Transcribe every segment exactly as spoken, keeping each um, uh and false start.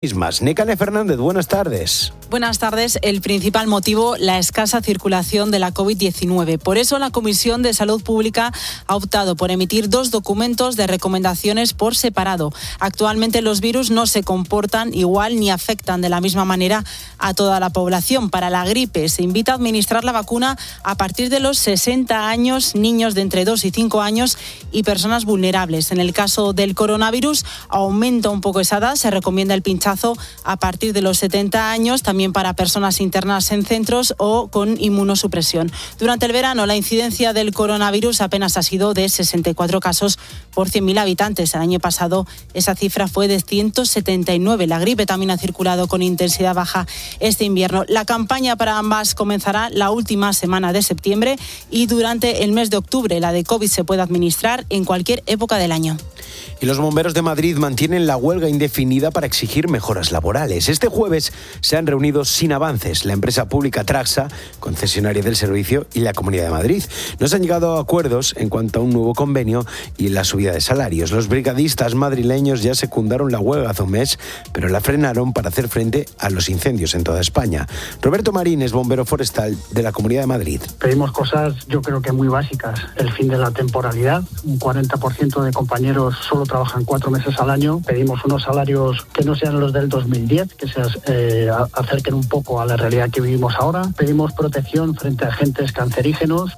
Mismas. Nekane Fernández, buenas tardes. Buenas tardes. El principal motivo, la escasa circulación de la covid diecinueve. Por eso la Comisión de Salud Pública ha optado por emitir dos documentos de recomendaciones por separado. Actualmente los virus no se comportan igual ni afectan de la misma manera a toda la población. Para la gripe se invita a administrar la vacuna a partir de los sesenta años, niños de entre dos y cinco años y personas vulnerables. En el caso del coronavirus aumenta un poco esa edad, se recomienda el pinchazo a partir de los setenta años, también para personas internas en centros o con inmunosupresión. Durante el verano, la incidencia del coronavirus apenas ha sido de sesenta y cuatro casos por cien mil habitantes. El año pasado esa cifra fue de ciento setenta y nueve. La gripe también ha circulado con intensidad baja este invierno. La campaña para ambas comenzará la última semana de septiembre y durante el mes de octubre. La de COVID se puede administrar en cualquier época del año. Y los bomberos de Madrid mantienen la huelga indefinida para exigir mejoras laborales. Este jueves se han reunido sin avances la empresa pública Traxa, concesionaria del servicio, y la Comunidad de Madrid. No se han llegado a acuerdos en cuanto a un nuevo convenio y la subida de salarios. Los brigadistas madrileños ya secundaron la huelga hace un mes, pero la frenaron para hacer frente a los incendios en toda España. Roberto Marín es bombero forestal de la Comunidad de Madrid. Pedimos cosas, yo creo que muy básicas. El fin de la temporalidad. Un cuarenta por ciento de compañeros solo trabajan cuatro meses al año. Pedimos unos salarios que no sean los del dos mil diez, que se eh, acerquen un poco a la realidad que vivimos ahora. Pedimos protección frente a agentes cancerígenos.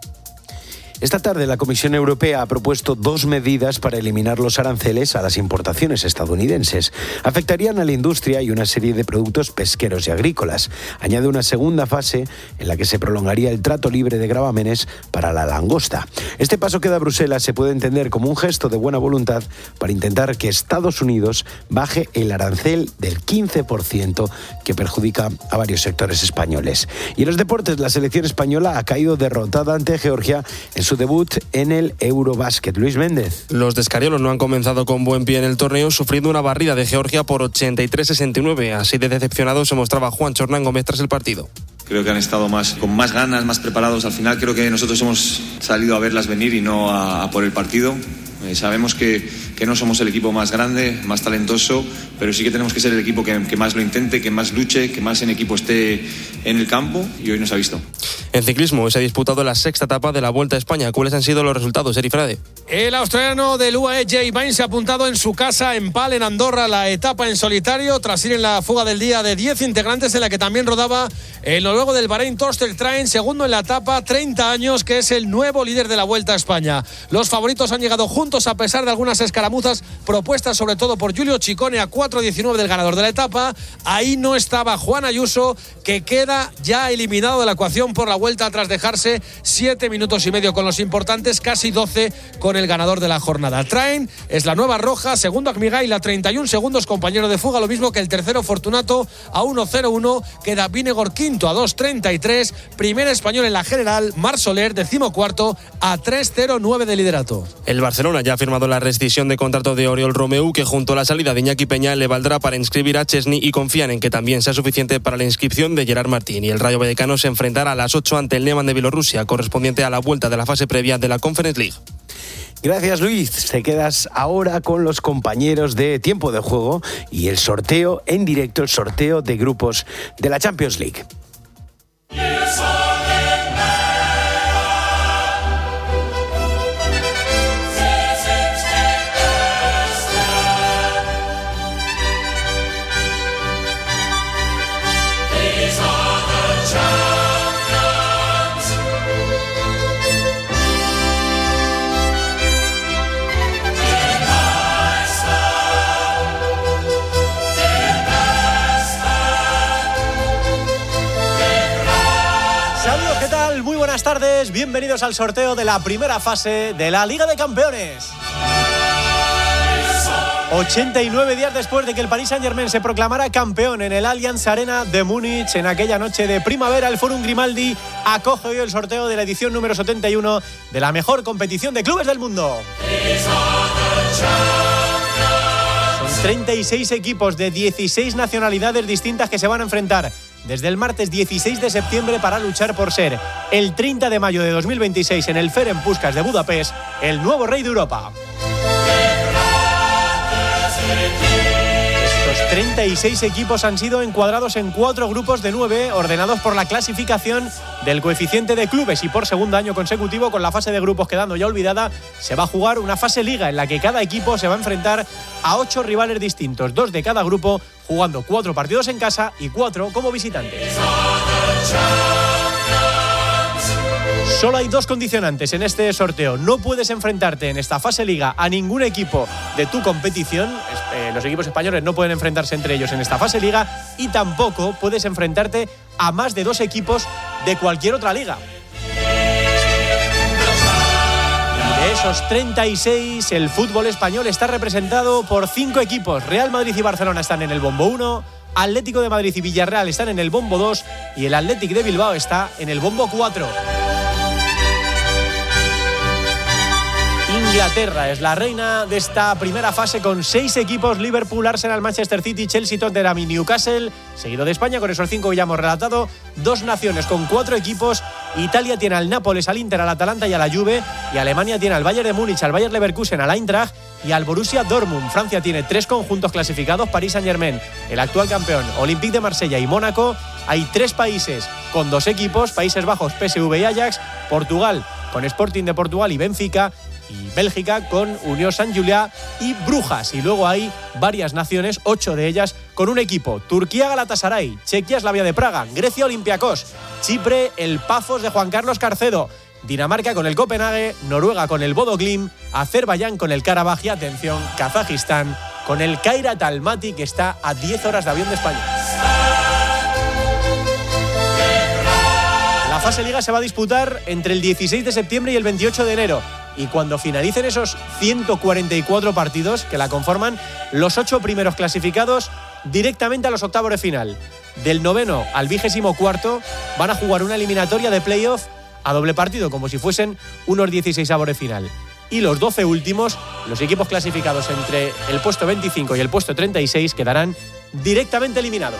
Esta tarde la Comisión Europea ha propuesto dos medidas para eliminar los aranceles a las importaciones estadounidenses. Afectarían a la industria y una serie de productos pesqueros y agrícolas. Añade una segunda fase en la que se prolongaría el trato libre de gravámenes para la langosta. Este paso que da Bruselas se puede entender como un gesto de buena voluntad para intentar que Estados Unidos baje el arancel del quince por ciento que perjudica a varios sectores españoles. Y en los deportes, la selección española ha caído derrotada ante Georgia en su debut en el Eurobásquet. Luis Méndez. Los descariolos no han comenzado con buen pie en el torneo, sufriendo una barrida de Georgia por ochenta y tres a sesenta y nueve. Así de decepcionado se mostraba Juan Hernán Gómez tras el partido. Creo que han estado más, con más ganas, más preparados. Al final creo que nosotros hemos salido a verlas venir y no a, a por el partido. Eh, sabemos que, que no somos el equipo más grande, más talentoso, pero sí que tenemos que ser el equipo que, que más lo intente, que más luche, que más en equipo esté en el campo, y hoy nos ha visto. En ciclismo se ha disputado la sexta etapa de la Vuelta a España. ¿Cuáles han sido los resultados, Eri Frade? El australiano del U A E, Jay Vine, se ha apuntado en su casa en Pal, en Andorra, la etapa en solitario, tras ir en la fuga del día de diez integrantes, en la que también rodaba el noruego del Bahrein, Torsten Train, segundo en la etapa, treinta años, que es el nuevo líder de la Vuelta a España. Los favoritos han llegado juntos a pesar de algunas escaramuzas propuestas sobre todo por Giulio Ciccone a cuatro diecinueve del ganador de la etapa. Ahí no estaba Juan Ayuso, que queda ya eliminado de la ecuación por la Vuelta tras dejarse siete minutos y medio con los importantes, casi doce con el ganador de la jornada. Train es la nueva roja, segundo Agmigail a treinta y un segundos, compañero de fuga, lo mismo que el tercero Fortunato a uno cero uno, queda Vinegor quinto a dos treinta y tres, primer español en la general, Marc Soler decimocuarto a tres cero nueve de liderato. El Barcelona ya ha firmado la rescisión de contrato de Oriol Romeu, que junto a la salida de Iñaki Peña le valdrá para inscribir a Chesney, y confían en que también sea suficiente para la inscripción de Gerard Martín. Y el Rayo Vallecano se enfrentará a las ocho ante el Neman de Bielorrusia, correspondiente a la vuelta de la fase previa de la Conference League. Gracias, Luis. Te quedas ahora con los compañeros de Tiempo de Juego y el sorteo en directo, el sorteo de grupos de la Champions League. Buenas tardes, bienvenidos al sorteo de la primera fase de la Liga de Campeones. ochenta y nueve días después de que el Paris Saint-Germain se proclamara campeón en el Allianz Arena de Múnich, en aquella noche de primavera, el Forum Grimaldi acoge hoy el sorteo de la edición número setenta y uno de la mejor competición de clubes del mundo. Son treinta y seis equipos de dieciséis nacionalidades distintas que se van a enfrentar desde el martes dieciséis de septiembre para luchar por ser el treinta de mayo de dos mil veintiséis en el Ferenc Puskás de Budapest el nuevo rey de Europa. Esto Los treinta y seis equipos han sido encuadrados en cuatro grupos de nueve, ordenados por la clasificación del coeficiente de clubes, y por segundo año consecutivo, con la fase de grupos quedando ya olvidada, se va a jugar una fase liga en la que cada equipo se va a enfrentar a ocho rivales distintos, dos de cada grupo, jugando cuatro partidos en casa y cuatro como visitantes. Solo hay dos condicionantes en este sorteo. No puedes enfrentarte en esta fase liga a ningún equipo de tu competición. Eh, los equipos españoles no pueden enfrentarse entre ellos en esta fase liga, y tampoco puedes enfrentarte a más de dos equipos de cualquier otra liga. Y de esos treinta y seis, el fútbol español está representado por cinco equipos. Real Madrid y Barcelona están en el bombo uno, Atlético de Madrid y Villarreal están en el bombo dos y el Athletic de Bilbao está en el bombo cuatro. Inglaterra es la reina de esta primera fase con seis equipos: Liverpool, Arsenal, Manchester City, Chelsea, Tottenham y Newcastle. Seguido de España, con esos cinco que ya hemos relatado. Dos naciones con cuatro equipos. Italia tiene al Nápoles, al Inter, al Atalanta y a la Juve. Y Alemania tiene al Bayern de Múnich, al Bayer Leverkusen, al Eintracht y al Borussia Dortmund. Francia tiene tres conjuntos clasificados: París Saint-Germain, el actual campeón, Olympique de Marsella y Mónaco. Hay tres países con dos equipos: Países Bajos, P S V y Ajax. Portugal con Sporting de Portugal y Benfica. Y Bélgica con Unión Saint-Julià y Brujas. Y luego hay varias naciones, ocho de ellas con un equipo: Turquía, Galatasaray; Chequia, Slavia de Praga; Grecia, Olympiacos; Chipre, el Pafos de Juan Carlos Carcedo; Dinamarca con el Copenhague; Noruega con el Bodo Glimt; Azerbaiyán con el Karabaj y, atención, Kazajistán con el Kairat Almaty, que está a diez horas de avión de España. La fase liga se va a disputar entre el dieciséis de septiembre y el veintiocho de enero. Y cuando finalicen esos ciento cuarenta y cuatro partidos que la conforman, los ocho primeros clasificados directamente a los octavos de final. Del noveno al vigésimo cuarto van a jugar una eliminatoria de playoff a doble partido, como si fuesen unos dieciséis avos de final. Y los doce últimos, los equipos clasificados entre el puesto veinticinco y el puesto treinta y seis, quedarán directamente eliminados.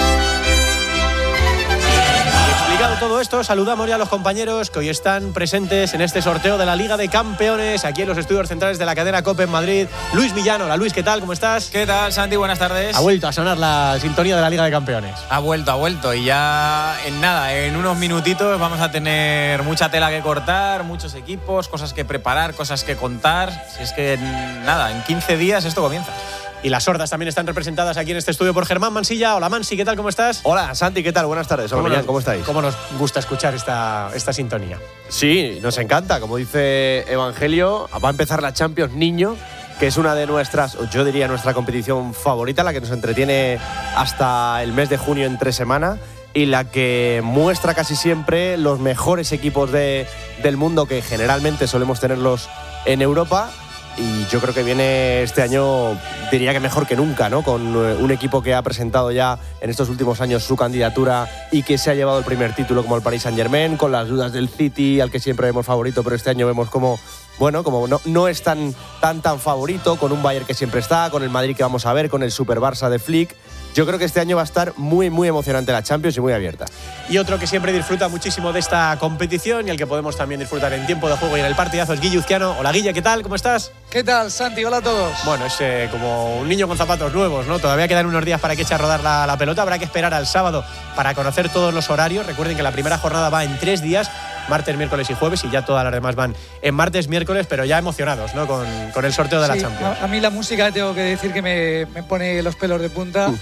Todo esto, saludamos ya a los compañeros que hoy están presentes en este sorteo de la Liga de Campeones aquí en los estudios centrales de la cadena COPE en Madrid. Luis Millán. Hola Luis, ¿qué tal? ¿Cómo estás? ¿Qué tal, Santi? Buenas tardes. Ha vuelto a sonar la sintonía de la Liga de Campeones. Ha vuelto, ha vuelto y ya en nada, en unos minutitos vamos a tener mucha tela que cortar, muchos equipos, cosas que preparar, cosas que contar. Si es que nada, en quince días esto comienza. Y las sordas también están representadas aquí en este estudio por Germán Mansilla. Hola Mansi, ¿qué tal? ¿Cómo estás? Hola Santi, ¿qué tal? Buenas tardes. Hola, Millán, ¿cómo estáis? ¿Cómo nos gusta escuchar esta, esta sintonía? Sí, nos encanta. Como dice Evangelio, va a empezar la Champions Niño, que es una de nuestras, yo diría nuestra competición favorita, la que nos entretiene hasta el mes de junio en tres semanas y la que muestra casi siempre los mejores equipos de, del mundo, que generalmente solemos tenerlos en Europa. Y yo creo que viene este año, diría que mejor que nunca, ¿no? Con un equipo que ha presentado ya en estos últimos años su candidatura y que se ha llevado el primer título, como el Paris Saint-Germain, con las dudas del City, al que siempre vemos favorito, pero este año vemos como, bueno, como no, no es tan, tan, tan favorito, con un Bayern que siempre está, con el Madrid que vamos a ver, con el Super Barça de Flick. Yo creo que este año va a estar muy, muy emocionante la Champions y muy abierta. Y otro que siempre disfruta muchísimo de esta competición y el que podemos también disfrutar en tiempo de juego y en el partidazo es Guille Uzquiano. Hola Guille, ¿qué tal? ¿Cómo estás? ¿Qué tal, Santi? Hola a todos. Bueno, es eh, como un niño con zapatos nuevos, ¿no? Todavía quedan unos días para que eche a rodar la, la pelota. Habrá que esperar al sábado para conocer todos los horarios. Recuerden que la primera jornada va en tres días, martes, miércoles y jueves, y ya todas las demás van en martes, miércoles, pero ya emocionados, ¿no? Con, con el sorteo de sí, la Champions. A, a mí la música tengo que decir que me, me pone los pelos de punta.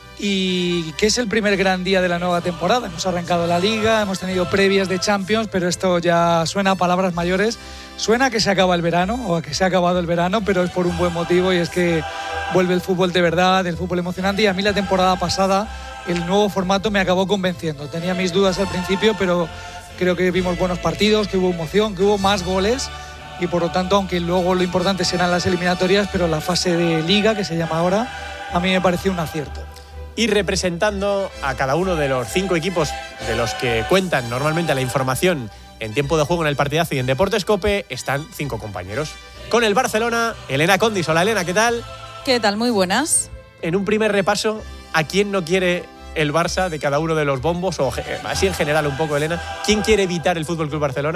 Y que es el primer gran día de la nueva temporada. Hemos arrancado la Liga, hemos tenido previas de Champions, pero esto ya suena a palabras mayores. Suena a que se acaba el verano, o a que se ha acabado el verano, pero es por un buen motivo, y es que vuelve el fútbol de verdad, el fútbol emocionante. Y a mí la temporada pasada el nuevo formato me acabó convenciendo. Tenía mis dudas al principio, pero creo que vimos buenos partidos, que hubo emoción, que hubo más goles. Y por lo tanto, aunque luego lo importante serán las eliminatorias, pero la fase de Liga, que se llama ahora, a mí me pareció un acierto. Y representando a cada uno de los cinco equipos de los que cuentan normalmente la información en tiempo de juego en el partidazo y en Deportes COPE, están cinco compañeros. Con el Barcelona, Elena Condis. Hola Elena, ¿qué tal? ¿Qué tal? Muy buenas. En un primer repaso, ¿a quién no quiere el Barça de cada uno de los bombos? O así en general un poco, Elena. ¿Quién quiere evitar el F C Barcelona?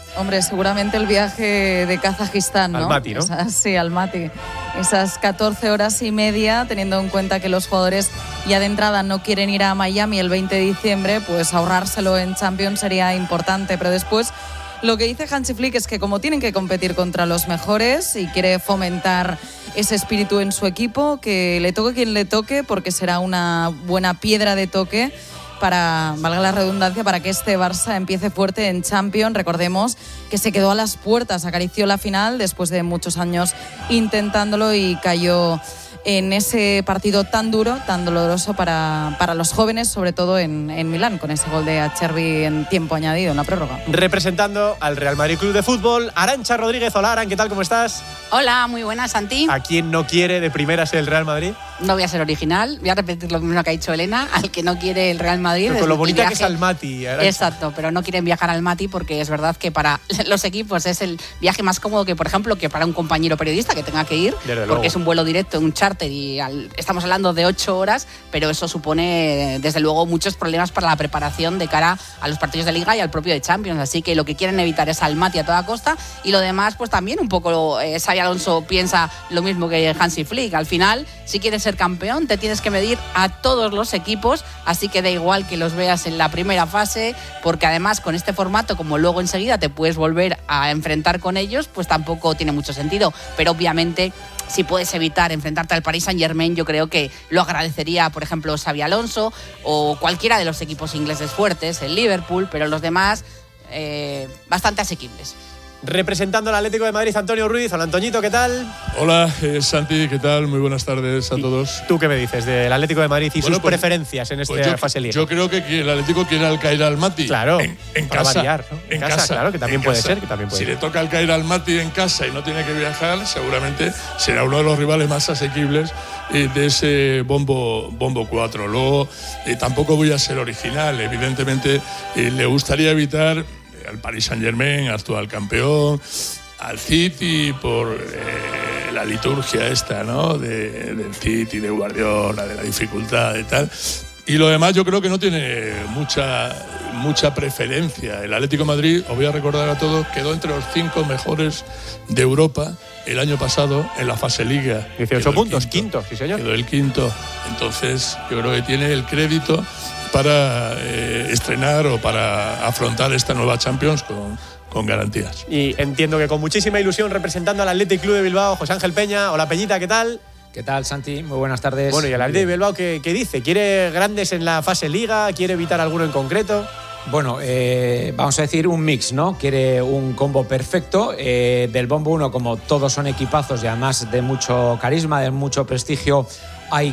Hombre, seguramente el viaje de Kazajistán, ¿no? Almaty, ¿no? Esas, sí, Almaty. Esas catorce horas y media, teniendo en cuenta que los jugadores ya de entrada no quieren ir a Miami el veinte de diciembre, pues ahorrárselo en Champions sería importante. Pero después, lo que dice Hansi Flick es que como tienen que competir contra los mejores y quiere fomentar ese espíritu en su equipo, que le toque quien le toque, porque será una buena piedra de toque para, valga la redundancia, para que este Barça empiece fuerte en Champions. Recordemos que se quedó a las puertas, acarició la final después de muchos años intentándolo y cayó en ese partido tan duro, tan doloroso para, para los jóvenes, sobre todo en, en Milán, con ese gol de Acerbi en tiempo añadido, en la prórroga. Representando al Real Madrid Club de Fútbol, Arantxa Rodríguez. Hola, Aran, ¿qué tal? ¿Cómo estás? Hola, muy buenas, Santi. ¿A quién no quiere de primeras el Real Madrid? No voy a ser original, voy a repetir lo mismo que ha dicho Elena, al que no quiere el Real Madrid. Pero con lo bonita que es Almaty, Arantxa. Exacto, pero no quieren viajar al Almaty porque es verdad que para los equipos es el viaje más cómodo que, por ejemplo, que para un compañero periodista que tenga que ir, Desde porque luego. es un vuelo directo, un charter y al, estamos hablando de ocho horas, pero eso supone, desde luego, muchos problemas para la preparación de cara a los partidos de Liga y al propio de Champions. Así que lo que quieren evitar es Almaty a toda costa y lo demás, pues también un poco eh, Xabi Alonso piensa lo mismo que Hansi Flick. Al final, si quieres ser campeón, te tienes que medir a todos los equipos, así que da igual que los veas en la primera fase, porque además con este formato, como luego enseguida te puedes volver a enfrentar con ellos, pues tampoco tiene mucho sentido. Pero obviamente, si puedes evitar enfrentarte al Paris Saint-Germain, yo creo que lo agradecería, por ejemplo, Xabi Alonso o cualquiera de los equipos ingleses fuertes, el Liverpool, pero los demás eh, bastante asequibles. Representando al Atlético de Madrid, Antonio Ruiz. Hola, Antoñito, ¿qué tal? Hola, eh, Santi, ¿qué tal? Muy buenas tardes a todos. ¿Tú qué me dices del Atlético de Madrid y bueno, sus pues, preferencias en esta pues yo, fase Liga? Yo creo que el Atlético quiere al Caer Almaty. Claro, en, en para casa. variar, ¿no? En, en casa, casa, claro, que también en puede casa. ser. Que también puede si ser. le toca al Caer Almaty en casa y no tiene que viajar, seguramente será uno de los rivales más asequibles eh, de ese bombo, bombo cuatro. Luego, eh, tampoco voy a ser original. Evidentemente, eh, le gustaría evitar al Paris Saint-Germain, actual campeón, al City por eh, la liturgia esta, ¿no? De, del City, de Guardiola, de la dificultad y tal. Y lo demás yo creo que no tiene mucha, mucha preferencia. El Atlético de Madrid, os voy a recordar a todos, quedó entre los cinco mejores de Europa el año pasado en la fase Liga. dieciocho puntos, quinto, sí señor. Quedó el quinto. Entonces yo creo que tiene el crédito para eh, estrenar o para afrontar esta nueva Champions con... con garantías. Y entiendo que con muchísima ilusión representando al Athletic Club de Bilbao, José Ángel Peña. Hola, Peñita, ¿qué tal? ¿Qué tal, Santi? Muy buenas tardes. Bueno, y el Athletic de Bilbao, ¿qué, ¿qué dice? ¿Quiere grandes en la fase Liga? ¿Quiere evitar alguno en concreto? Bueno, eh, vamos a decir un mix, ¿no? Quiere un combo perfecto. Eh, del bombo uno, como todos son equipazos y además de mucho carisma, de mucho prestigio, ahí,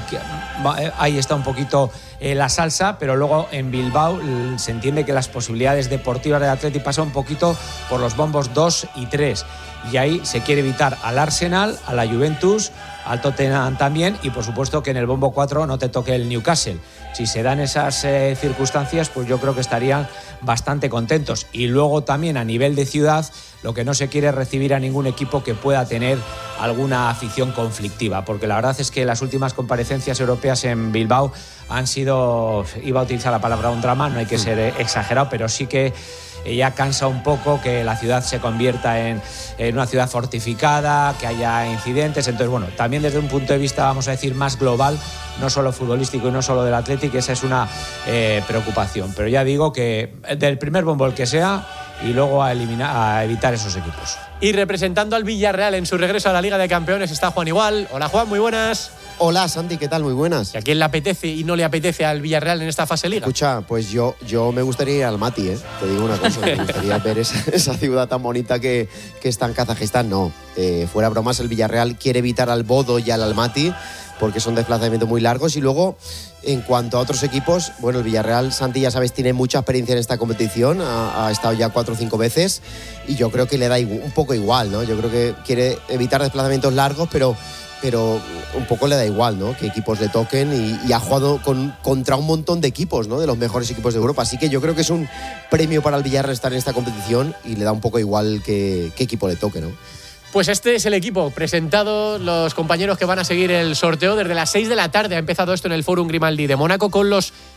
ahí está un poquito eh, la salsa, pero luego en Bilbao se entiende que las posibilidades deportivas del Athletic pasan un poquito por los bombos dos y tres. Y ahí se quiere evitar al Arsenal, a la Juventus, al Tottenham también, y por supuesto que en el bombo cuatro no te toque el Newcastle. Si se dan esas eh, circunstancias, pues yo creo que estarían bastante contentos. Y luego también a nivel de ciudad, lo que no se quiere es recibir a ningún equipo que pueda tener alguna afición conflictiva, porque la verdad es que las últimas comparecencias europeas en Bilbao han sido, iba a utilizar la palabra un drama, no hay que ser exagerado, pero sí que ya cansa un poco que la ciudad se convierta en, en una ciudad fortificada, que haya incidentes. Entonces, bueno, también desde un punto de vista, vamos a decir, más global, no solo futbolístico y no solo del Athletic, esa es una eh, preocupación. Pero ya digo que del primer bombo el que sea, y luego a, eliminar, a evitar esos equipos. Y representando al Villarreal en su regreso a la Liga de Campeones está Juan Igual. Hola, Juan, muy buenas. Hola, Santi, ¿qué tal? Muy buenas. ¿Y a quién le apetece y no le apetece al Villarreal en esta fase Liga? Escucha, pues yo, yo me gustaría ir al Almaty, ¿eh? Te digo una cosa, me gustaría ver esa, esa ciudad tan bonita que, que está en Kazajistán. No, eh, fuera bromas, el Villarreal quiere evitar al Bodo y al Almaty porque son desplazamientos muy largos. Y luego, en cuanto a otros equipos, bueno, el Villarreal, Santi, ya sabes, tiene mucha experiencia en esta competición, ha, ha estado ya cuatro o cinco veces y yo creo que le da un poco igual, ¿no? Yo creo que quiere evitar desplazamientos largos, pero... pero un poco le da igual, ¿no? Que equipos le toquen y, y ha jugado con, contra un montón de equipos, ¿no? De los mejores equipos de Europa. Así que yo creo que es un premio para el Villarreal estar en esta competición y le da un poco igual que, qué equipo le toque, ¿no? Pues este es el equipo presentado, los compañeros que van a seguir el sorteo. Desde las seis de la tarde ha empezado esto en el Fórum Grimaldi de Mónaco con los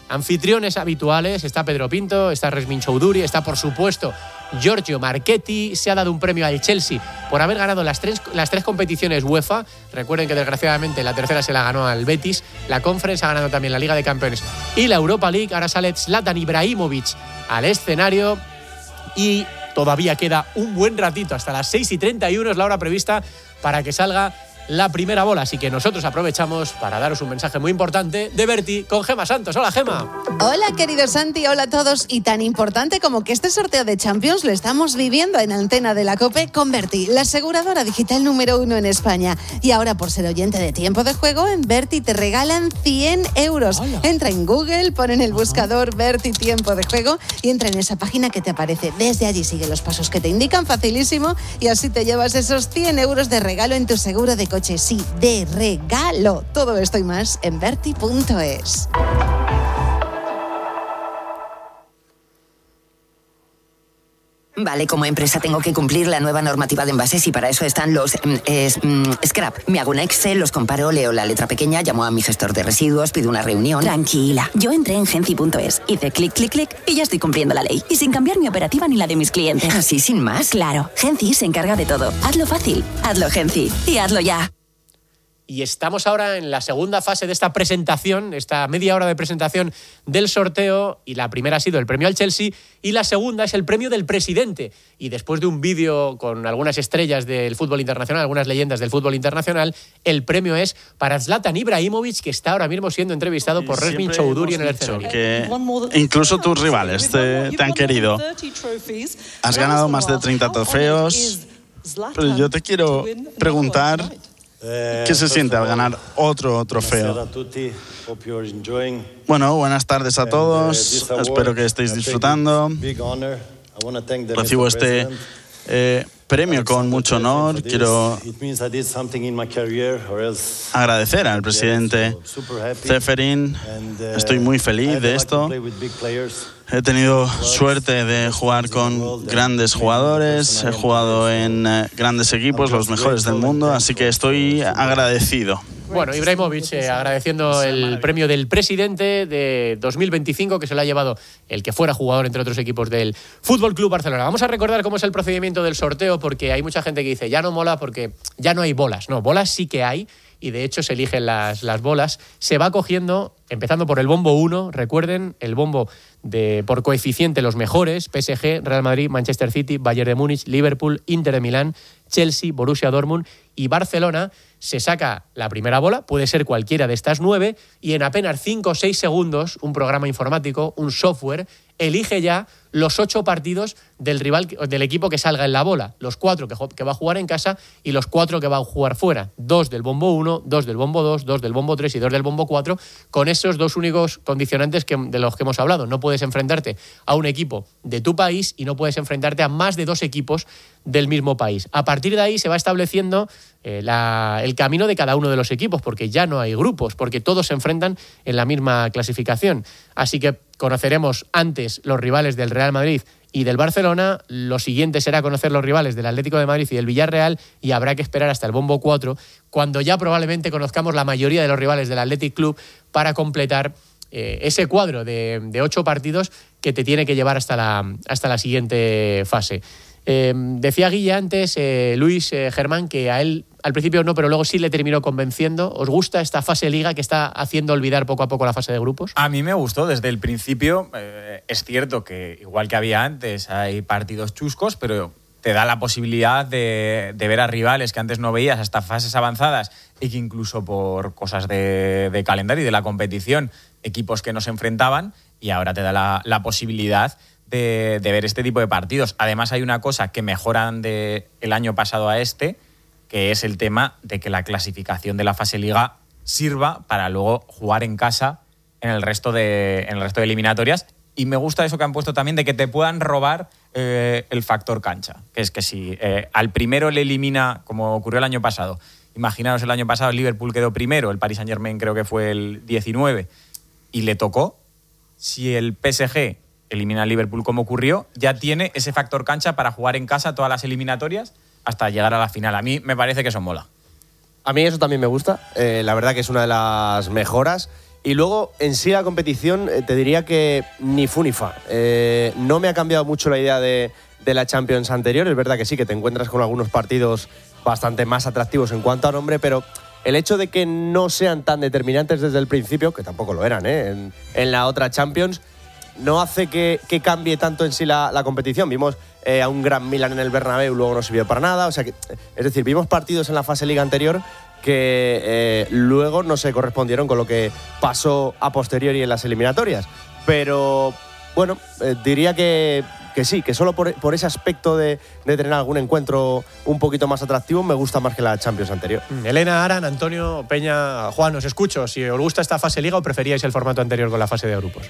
anfitriones habituales. Está Pedro Pinto, está Resmin Choudhury, está por supuesto Giorgio Marchetti. Se ha dado un premio al Chelsea por haber ganado las tres, las tres competiciones UEFA. Recuerden que desgraciadamente la tercera se la ganó al Betis. La Conference ha ganado también la Liga de Campeones y la Europa League. Ahora sale Zlatan Ibrahimovic al escenario y todavía queda un buen ratito, hasta las seis y treinta y uno es la hora prevista para que salga la primera bola, así que nosotros aprovechamos para daros un mensaje muy importante de Berti con Gema Santos. Hola, Gema. Hola, querido Santi, hola a todos. Y tan importante como que este sorteo de Champions lo estamos viviendo en Antena de la COPE con Berti, la aseguradora digital número uno en España. Y ahora, por ser oyente de Tiempo de Juego, en Berti te regalan cien euros. Hola. Entra en Google, pon en el buscador Berti Tiempo de Juego y entra en esa página que te aparece. Desde allí sigue los pasos que te indican, facilísimo, y así te llevas esos cien euros de regalo en tu seguro de coche. Sí, de regalo. Todo esto y más en berti punto es. Vale, como empresa tengo que cumplir la nueva normativa de envases y para eso están los eh, mm, scrap. Me hago un Excel, los comparo, leo la letra pequeña, llamo a mi gestor de residuos, pido una reunión. Tranquila, yo entré en genci punto es, hice clic, clic, clic y ya estoy cumpliendo la ley. Y sin cambiar mi operativa ni la de mis clientes. ¿Así sin más? Claro, Genci se encarga de todo. Hazlo fácil, hazlo Genci y hazlo ya. Y estamos ahora en la segunda fase de esta presentación, esta media hora de presentación del sorteo, y la primera ha sido el premio al Chelsea y la segunda es el premio del presidente. Y después de un vídeo con algunas estrellas del fútbol internacional, algunas leyendas del fútbol internacional, el premio es para Zlatan Ibrahimovic, que está ahora mismo siendo entrevistado por Resmin Choudhury en el escenario. Que incluso tus rivales te, te han querido. Has ganado más de treinta trofeos, pero yo te quiero preguntar ¿qué se siente al ganar otro trofeo? Bueno, buenas tardes a todos. Espero que estéis disfrutando. Recibo este eh, premio con mucho honor. Quiero agradecer al presidente Ceferin. Estoy muy feliz de esto. He tenido suerte de jugar con grandes jugadores, he jugado en grandes equipos, los mejores del mundo, así que estoy agradecido. Bueno, Ibrahimovic eh, agradeciendo el premio del presidente de dos mil veinticinco que se lo ha llevado el que fuera jugador entre otros equipos del Fútbol Club Barcelona. Vamos a recordar cómo es el procedimiento del sorteo porque hay mucha gente que dice ya no mola porque ya no hay bolas. No, bolas sí que hay. Y de hecho se eligen las, las bolas. Se va cogiendo, empezando por el bombo uno, recuerden, el bombo de por coeficiente los mejores, P S G, Real Madrid, Manchester City, Bayern de Múnich, Liverpool, Inter de Milán, Chelsea, Borussia Dortmund y Barcelona. Se saca la primera bola, puede ser cualquiera de estas nueve, y en apenas cinco o seis segundos, un programa informático, un software, elige ya los ocho partidos del rival, del equipo que salga en la bola. Los cuatro que, que va a jugar en casa y los cuatro que va a jugar fuera. Dos del bombo uno, dos del bombo dos, dos del bombo tres y dos del bombo cuatro, con esos dos únicos condicionantes que, de los que hemos hablado. No puedes enfrentarte a un equipo de tu país y no puedes enfrentarte a más de dos equipos del mismo país. A partir de ahí se va estableciendo eh, la, el camino de cada uno de los equipos, porque ya no hay grupos, porque todos se enfrentan en la misma clasificación. Así que conoceremos antes los rivales del Real Madrid y del Barcelona. Lo siguiente será conocer los rivales del Atlético de Madrid y del Villarreal, y habrá que esperar hasta el bombo cuatro, cuando ya probablemente conozcamos la mayoría de los rivales del Athletic Club para completar eh, ese cuadro de, de ocho partidos que te tiene que llevar hasta la, hasta la siguiente fase. Eh, decía Guille antes, eh, Luis eh, Germán, que a él al principio no, pero luego sí le terminó convenciendo. ¿Os gusta esta fase de liga que está haciendo olvidar poco a poco la fase de grupos? A mí me gustó desde el principio. Eh, es cierto que igual que había antes hay partidos chuscos, pero te da la posibilidad de, de ver a rivales que antes no veías hasta fases avanzadas y que incluso por cosas de, de calendario y de la competición, equipos que no se enfrentaban, y ahora te da la, la posibilidad de, de ver este tipo de partidos. Además hay una cosa que mejoran del año pasado a este, que es el tema de que la clasificación de la fase liga sirva para luego jugar en casa en el resto de, en el resto de eliminatorias. Y me gusta eso que han puesto también de que te puedan robar eh, el factor cancha. Que es que si eh, al primero le elimina, como ocurrió el año pasado, imaginaos el año pasado el Liverpool quedó primero, el Paris Saint-Germain creo que fue el diecinueve, y le tocó, si el P S G elimina al Liverpool como ocurrió, ya tiene ese factor cancha para jugar en casa todas las eliminatorias hasta llegar a la final. A mí me parece que eso mola. A mí eso también me gusta. Eh, la verdad que es una de las mejoras. Y luego, en sí, la competición, eh, te diría que ni fu ni fa. Eh, no me ha cambiado mucho la idea de, de la Champions anterior. Es verdad que sí, que te encuentras con algunos partidos bastante más atractivos en cuanto a nombre, pero el hecho de que no sean tan determinantes desde el principio, que tampoco lo eran, ¿eh? en, en la otra Champions, no hace que, que cambie tanto en sí la, la competición. Vimos eh, a un gran Milan en el Bernabéu, luego no sirvió para nada. O sea que, es decir, vimos partidos en la fase liga anterior que eh, luego no se correspondieron con lo que pasó a posteriori en las eliminatorias. Pero, bueno, eh, diría que, que sí, que solo por, por ese aspecto de, de tener algún encuentro un poquito más atractivo me gusta más que la Champions anterior. Elena, Aran, Antonio, Peña, Juan, os escucho. Si os gusta esta fase liga o preferíais el formato anterior con la fase de grupos.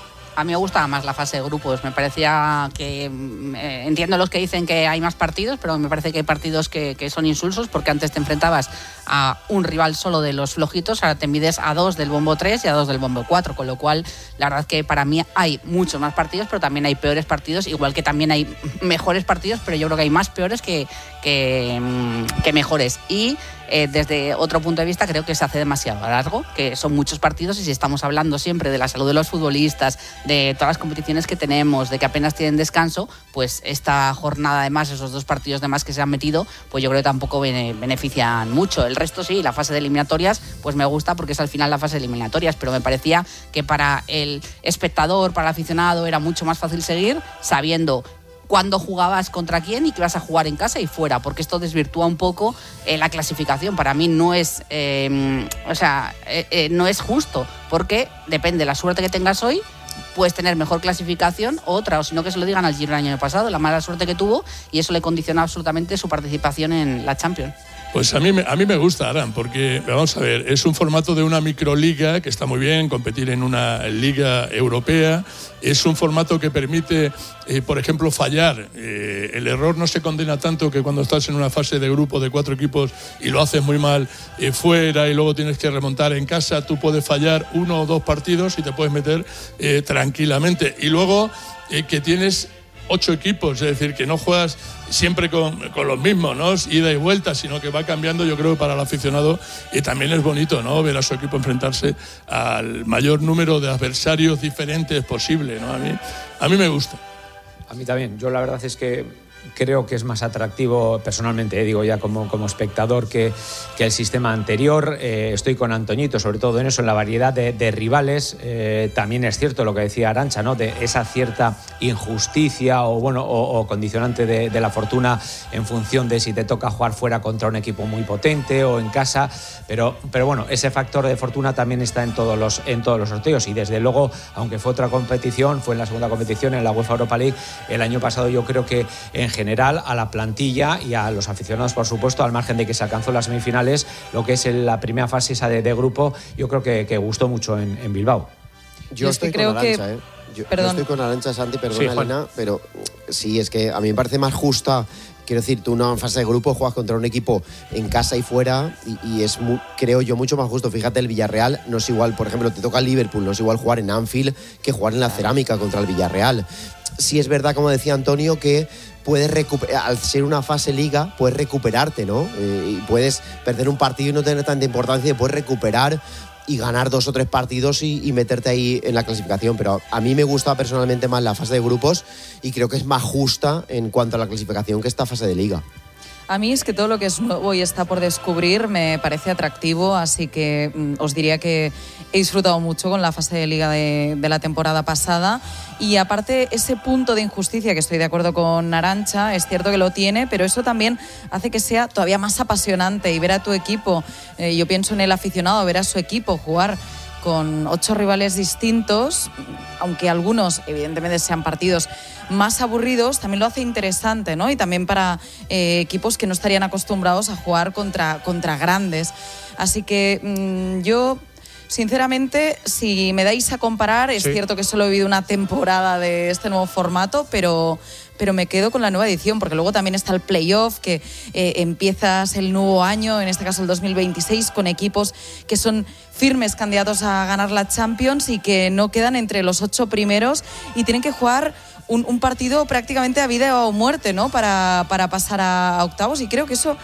A mí me gustaba más la fase de grupos. Me parecía que... Eh, entiendo los que dicen que hay más partidos, pero me parece que hay partidos que, que son insulsos, porque antes te enfrentabas a un rival solo de los flojitos, ahora te mides a dos del bombo tres y a dos del bombo cuatro, con lo cual la verdad que para mí hay muchos más partidos, pero también hay peores partidos, igual que también hay mejores partidos, pero yo creo que hay más peores que, que, que mejores. Y Eh, desde otro punto de vista creo que se hace demasiado largo, que son muchos partidos, y si estamos hablando siempre de la salud de los futbolistas, de todas las competiciones que tenemos, de que apenas tienen descanso, pues esta jornada además, esos dos partidos de más que se han metido, pues yo creo que tampoco bene- benefician mucho. El resto sí, la fase de eliminatorias pues me gusta porque es al final la fase de eliminatorias, pero me parecía que para el espectador, para el aficionado, era mucho más fácil seguir sabiendo cuándo jugabas contra quién y que vas a jugar en casa y fuera, porque esto desvirtúa un poco eh, la clasificación. Para mí no es, eh, o sea, eh, eh, no es justo, porque depende de la suerte que tengas hoy, puedes tener mejor clasificación o otra, o si no que se lo digan al Girona el año pasado, la mala suerte que tuvo, y eso le condiciona absolutamente su participación en la Champions. Pues a mí, a mí me gusta, Aran, porque, vamos a ver, es un formato de una microliga que está muy bien, competir en una liga europea. Es un formato que permite, eh, por ejemplo, fallar. Eh, el error no se condena tanto que cuando estás en una fase de grupo de cuatro equipos y lo haces muy mal eh, fuera y luego tienes que remontar en casa, tú puedes fallar uno o dos partidos y te puedes meter eh, tranquilamente. Y luego eh, que tienes ocho equipos, es decir, que no juegas siempre con, con los mismos, ¿no? Ida y vuelta, sino que va cambiando. Yo creo que para el aficionado y también es bonito, ¿no? Ver a su equipo enfrentarse al mayor número de adversarios diferentes posible, ¿no? A mí, a mí me gusta. A mí también. Yo la verdad es que creo que es más atractivo personalmente, eh, digo ya como, como espectador, que, que el sistema anterior. Eh, estoy con Antoñito, sobre todo en eso, en la variedad de, de rivales. Eh, también es cierto lo que decía Arantxa, ¿no? De esa cierta injusticia o, bueno, o, o condicionante de, de la fortuna en función de si te toca jugar fuera contra un equipo muy potente o en casa. Pero, pero bueno, ese factor de fortuna también está en todos los, en todos los sorteos. Y desde luego, aunque fue otra competición, fue en la segunda competición, en la UEFA Europa League, el año pasado, yo creo que en general a la plantilla y a los aficionados, por supuesto, al margen de que se alcanzó las semifinales, lo que es la primera fase esa de, de grupo, yo creo que, que gustó mucho en, en Bilbao. Yo estoy con Arantxa, ¿eh? Yo, yo estoy con Arantxa, Santi, perdona, sí, Elena, pero sí, es que a mí me parece más justa. Quiero decir, tú una fase de grupo juegas contra un equipo en casa y fuera y, y es, muy, creo yo, mucho más justo. Fíjate, el Villarreal no es igual, por ejemplo, te toca el Liverpool, no es igual jugar en Anfield que jugar en la Cerámica contra el Villarreal. Sí es verdad, como decía Antonio, que puedes recuperar, al ser una fase liga, puedes recuperarte, ¿no? Eh, y puedes perder un partido y no tener tanta importancia, y puedes recuperar y ganar dos o tres partidos y, y meterte ahí en la clasificación. Pero a mí me gusta personalmente más la fase de grupos y creo que es más justa en cuanto a la clasificación que esta fase de liga. A mí es que todo lo que es nuevo y está por descubrir me parece atractivo, así que mm, os diría que he disfrutado mucho con la fase de liga de, de la temporada pasada. Y aparte, ese punto de injusticia, que estoy de acuerdo con Arantxa, es cierto que lo tiene, pero eso también hace que sea todavía más apasionante. Y ver a tu equipo, eh, yo pienso en el aficionado, ver a su equipo jugar con ocho rivales distintos, aunque algunos evidentemente sean partidos más aburridos, también lo hace interesante, ¿no? Y también para eh, equipos que no estarían acostumbrados a jugar contra, contra grandes. Así que mmm, yo... Sinceramente, si me dais a comparar, es sí. cierto que solo he vivido una temporada de este nuevo formato, pero, pero me quedo con la nueva edición, porque luego también está el playoff, que eh, empiezas el nuevo año, en este caso el dos mil veintiséis, con equipos que son firmes candidatos a ganar la Champions y que no quedan entre los ocho primeros y tienen que jugar un, un partido prácticamente a vida o muerte, ¿no? Para, para pasar a, a octavos, y creo que eso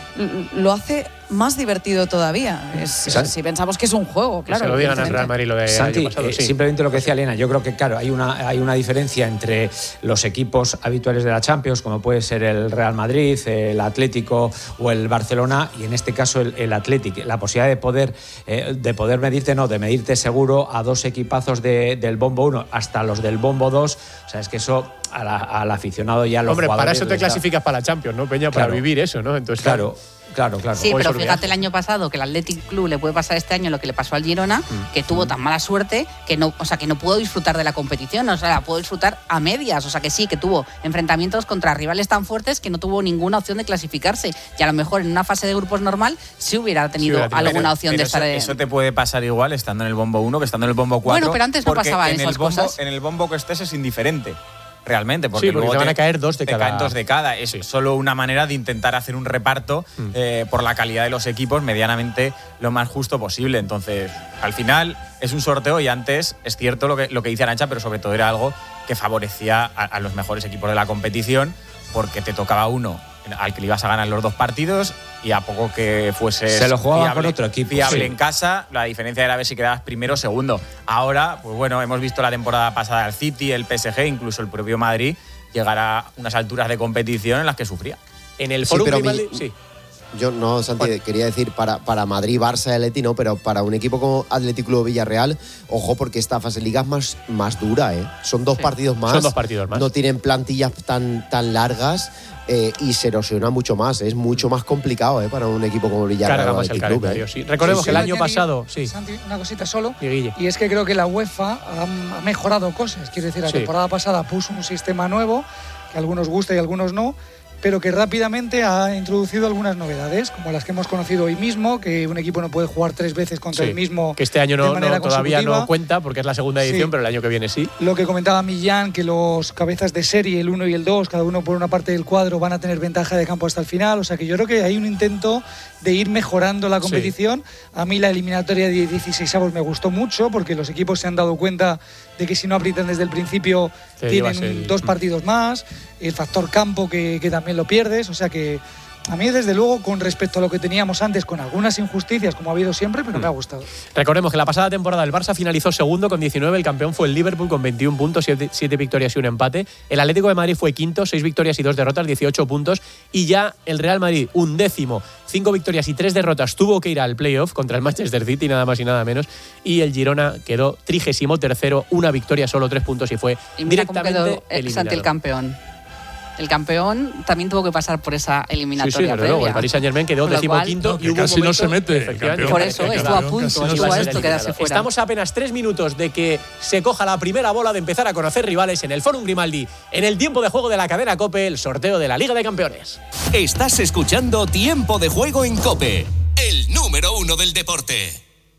lo hace más divertido todavía. Es, si pensamos que es un juego, claro. Que se lo digan al Real Madrid lo de Santi, año pasado, eh, sí. Simplemente lo que decía Elena, yo creo que claro, hay una, hay una diferencia entre los equipos habituales de la Champions, como puede ser el Real Madrid, el Atlético o el Barcelona, y en este caso el, el Athletic. La posibilidad de poder, eh, de poder medirte, no, de medirte seguro a dos equipazos de, del Bombo uno hasta los del Bombo dos, o sea, es que eso a la, al aficionado y a los Hombre, jugadores... para eso te les da... clasificas para la Champions, ¿no, Peña? Para Claro. vivir eso, ¿no? Entonces, claro. Claro, claro. Sí, pero fíjate el año pasado que el Athletic Club le puede pasar este año lo que le pasó al Girona, mm. que tuvo tan mala suerte que no, o sea, que no pudo disfrutar de la competición, o sea, la pudo disfrutar a medias, o sea, que sí, que tuvo enfrentamientos contra rivales tan fuertes que no tuvo ninguna opción de clasificarse, y a lo mejor en una fase de grupos normal sí hubiera tenido sí, hubiera alguna opción pero de estar eso, en... eso te puede pasar igual estando en el bombo uno que estando en el bombo cuatro. Bueno, pero antes no pasaban en esas el bombo, cosas. En el bombo que estés es indiferente. Realmente, porque, sí, porque luego te van te, a caer dos de te cada. caen dos de cada. Es sí. solo una manera de intentar hacer un reparto mm. eh, por la calidad de los equipos medianamente lo más justo posible. Entonces, al final es un sorteo y antes es cierto lo que, lo que dice Arantxa, pero sobre todo era algo que favorecía a, a los mejores equipos de la competición porque te tocaba uno al que le ibas a ganar los dos partidos y a poco que fuese se lo jugaba con otro equipo fiable sí. en casa, la diferencia era ver si quedabas primero o segundo. Ahora, pues bueno, hemos visto la temporada pasada al City, el P S G, incluso el propio Madrid llegar a unas alturas de competición en las que sufría. En el sí, Foro mi, sí. Yo no, Santi, bueno. quería decir para, para Madrid, Barça y Atleti, no, pero para un equipo como Athletic Club Villarreal, ojo, porque esta fase de liga es más, más dura, ¿eh? Son dos sí. partidos más. Son dos partidos más. No tienen plantillas tan, tan largas. Eh, y se erosiona mucho más, es mucho más complicado eh, para un equipo como Villarreal. Carga más el calendario, eh. sí. Recordemos sí, sí. que el año pasado, sí. Santi, una cosita solo, y, y es que creo que la UEFA ha, ha mejorado cosas. Quiero decir, la sí. temporada pasada puso un sistema nuevo que a algunos gusta y a algunos no, pero que rápidamente ha introducido algunas novedades, como las que hemos conocido hoy mismo, que un equipo no puede jugar tres veces contra sí, el mismo. Que este año no, no todavía no cuenta porque es la segunda edición, sí. pero el año que viene sí. Lo que comentaba Millán, que los cabezas de serie, el uno y el dos, cada uno por una parte del cuadro, van a tener ventaja de campo hasta el final. O sea que yo creo que hay un intento de ir mejorando la competición. Sí. A mí la eliminatoria de dieciseisavos me gustó mucho porque los equipos se han dado cuenta de que si no aprietan desde el principio Te tienen el... dos partidos más, el factor campo que, que también lo pierdes, o sea que a mí desde luego con respecto a lo que teníamos antes con algunas injusticias como ha habido siempre, pero mm. me ha gustado. Recordemos que la pasada temporada el Barça finalizó segundo con diecinueve, el campeón fue el Liverpool con veintiún puntos, siete victorias y un empate, el Atlético de Madrid fue quinto, seis victorias y dos derrotas, dieciocho puntos, y ya el Real Madrid un décimo, cinco victorias y tres derrotas, tuvo que ir al playoff contra el Manchester City, nada más y nada menos, y el Girona quedó trigésimo tercero, una victoria, solo tres puntos y fue y mira directamente cómo quedó eliminado. Ante el campeón. El campeón también tuvo que pasar por esa eliminatoria sí, sí, previa. Luego el Paris Saint-Germain quedó decimoquinto no, y hubo casi un momento, no se mete. Campeón, por eso estuvo a punto, estuvo a esto quedarse fuera. Estamos a apenas tres minutos de que se coja la primera bola, de empezar a conocer rivales en el Fórum Grimaldi, en el tiempo de juego de la cadena COPE, el sorteo de la Liga de Campeones. Estás escuchando Tiempo de Juego en COPE, el número uno del deporte.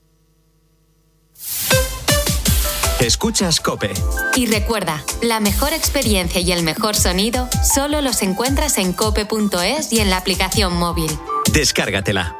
Escuchas COPE. Y recuerda, la mejor experiencia y el mejor sonido solo los encuentras en cope punto es y en la aplicación móvil. Descárgatela.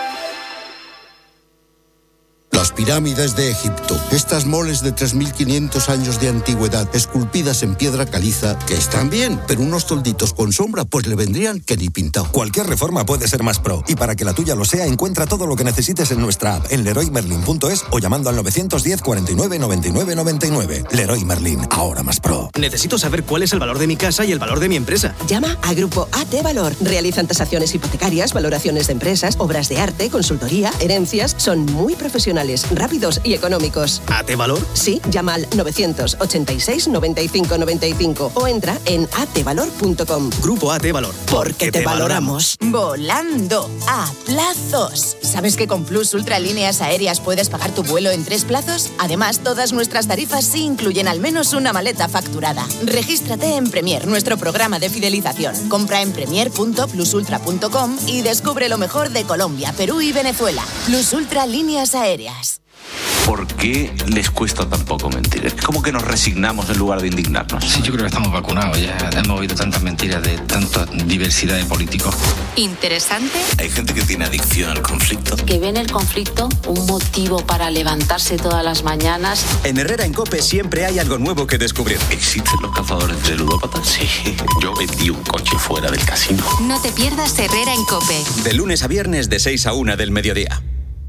Las pirámides de Egipto, estas moles de tres mil quinientos años de antigüedad, esculpidas en piedra caliza, que están bien, pero unos tolditos con sombra pues le vendrían que ni pintado. Cualquier reforma puede ser más pro, y para que la tuya lo sea, encuentra todo lo que necesites en nuestra app, en leroy merlin punto es o llamando al nueve uno cero, cuarenta y nueve, noventa y nueve, noventa y nueve. Leroy Merlin, ahora más pro. Necesito saber cuál es el valor de mi casa y el valor de mi empresa. Llama a Grupo A T Valor. Realizan tasaciones hipotecarias, valoraciones de empresas, obras de arte, consultoría, herencias. Son muy profesionales, rápidos y económicos. ¿A T Valor? Sí, llama al novecientos ochenta y seis, noventa y cinco, noventa y cinco o entra en a t valor punto com. Grupo A T Valor. Porque te, te valoramos. Volando a plazos. ¿Sabes que con Plus Ultra Líneas Aéreas puedes pagar tu vuelo en tres plazos? Además, todas nuestras tarifas sí incluyen al menos una maleta facturada. Regístrate en Premier, nuestro programa de fidelización. Compra en premier punto plus ultra punto com y descubre lo mejor de Colombia, Perú y Venezuela. Plus Ultra Líneas Aéreas. ¿por qué les cuesta tan poco mentir? Es como que nos resignamos en lugar de indignarnos. Sí, yo creo que estamos vacunados. Ya hemos oído tantas mentiras de tanta diversidad de políticos. Interesante. Hay gente que tiene adicción al conflicto. Que ve en el conflicto un motivo para levantarse todas las mañanas. En Herrera en COPE siempre hay algo nuevo que descubrir. ¿Existen los cazadores de ludópatas? Sí. Yo vendí un coche fuera del casino. No te pierdas Herrera en COPE. De lunes a viernes de seis a una del mediodía.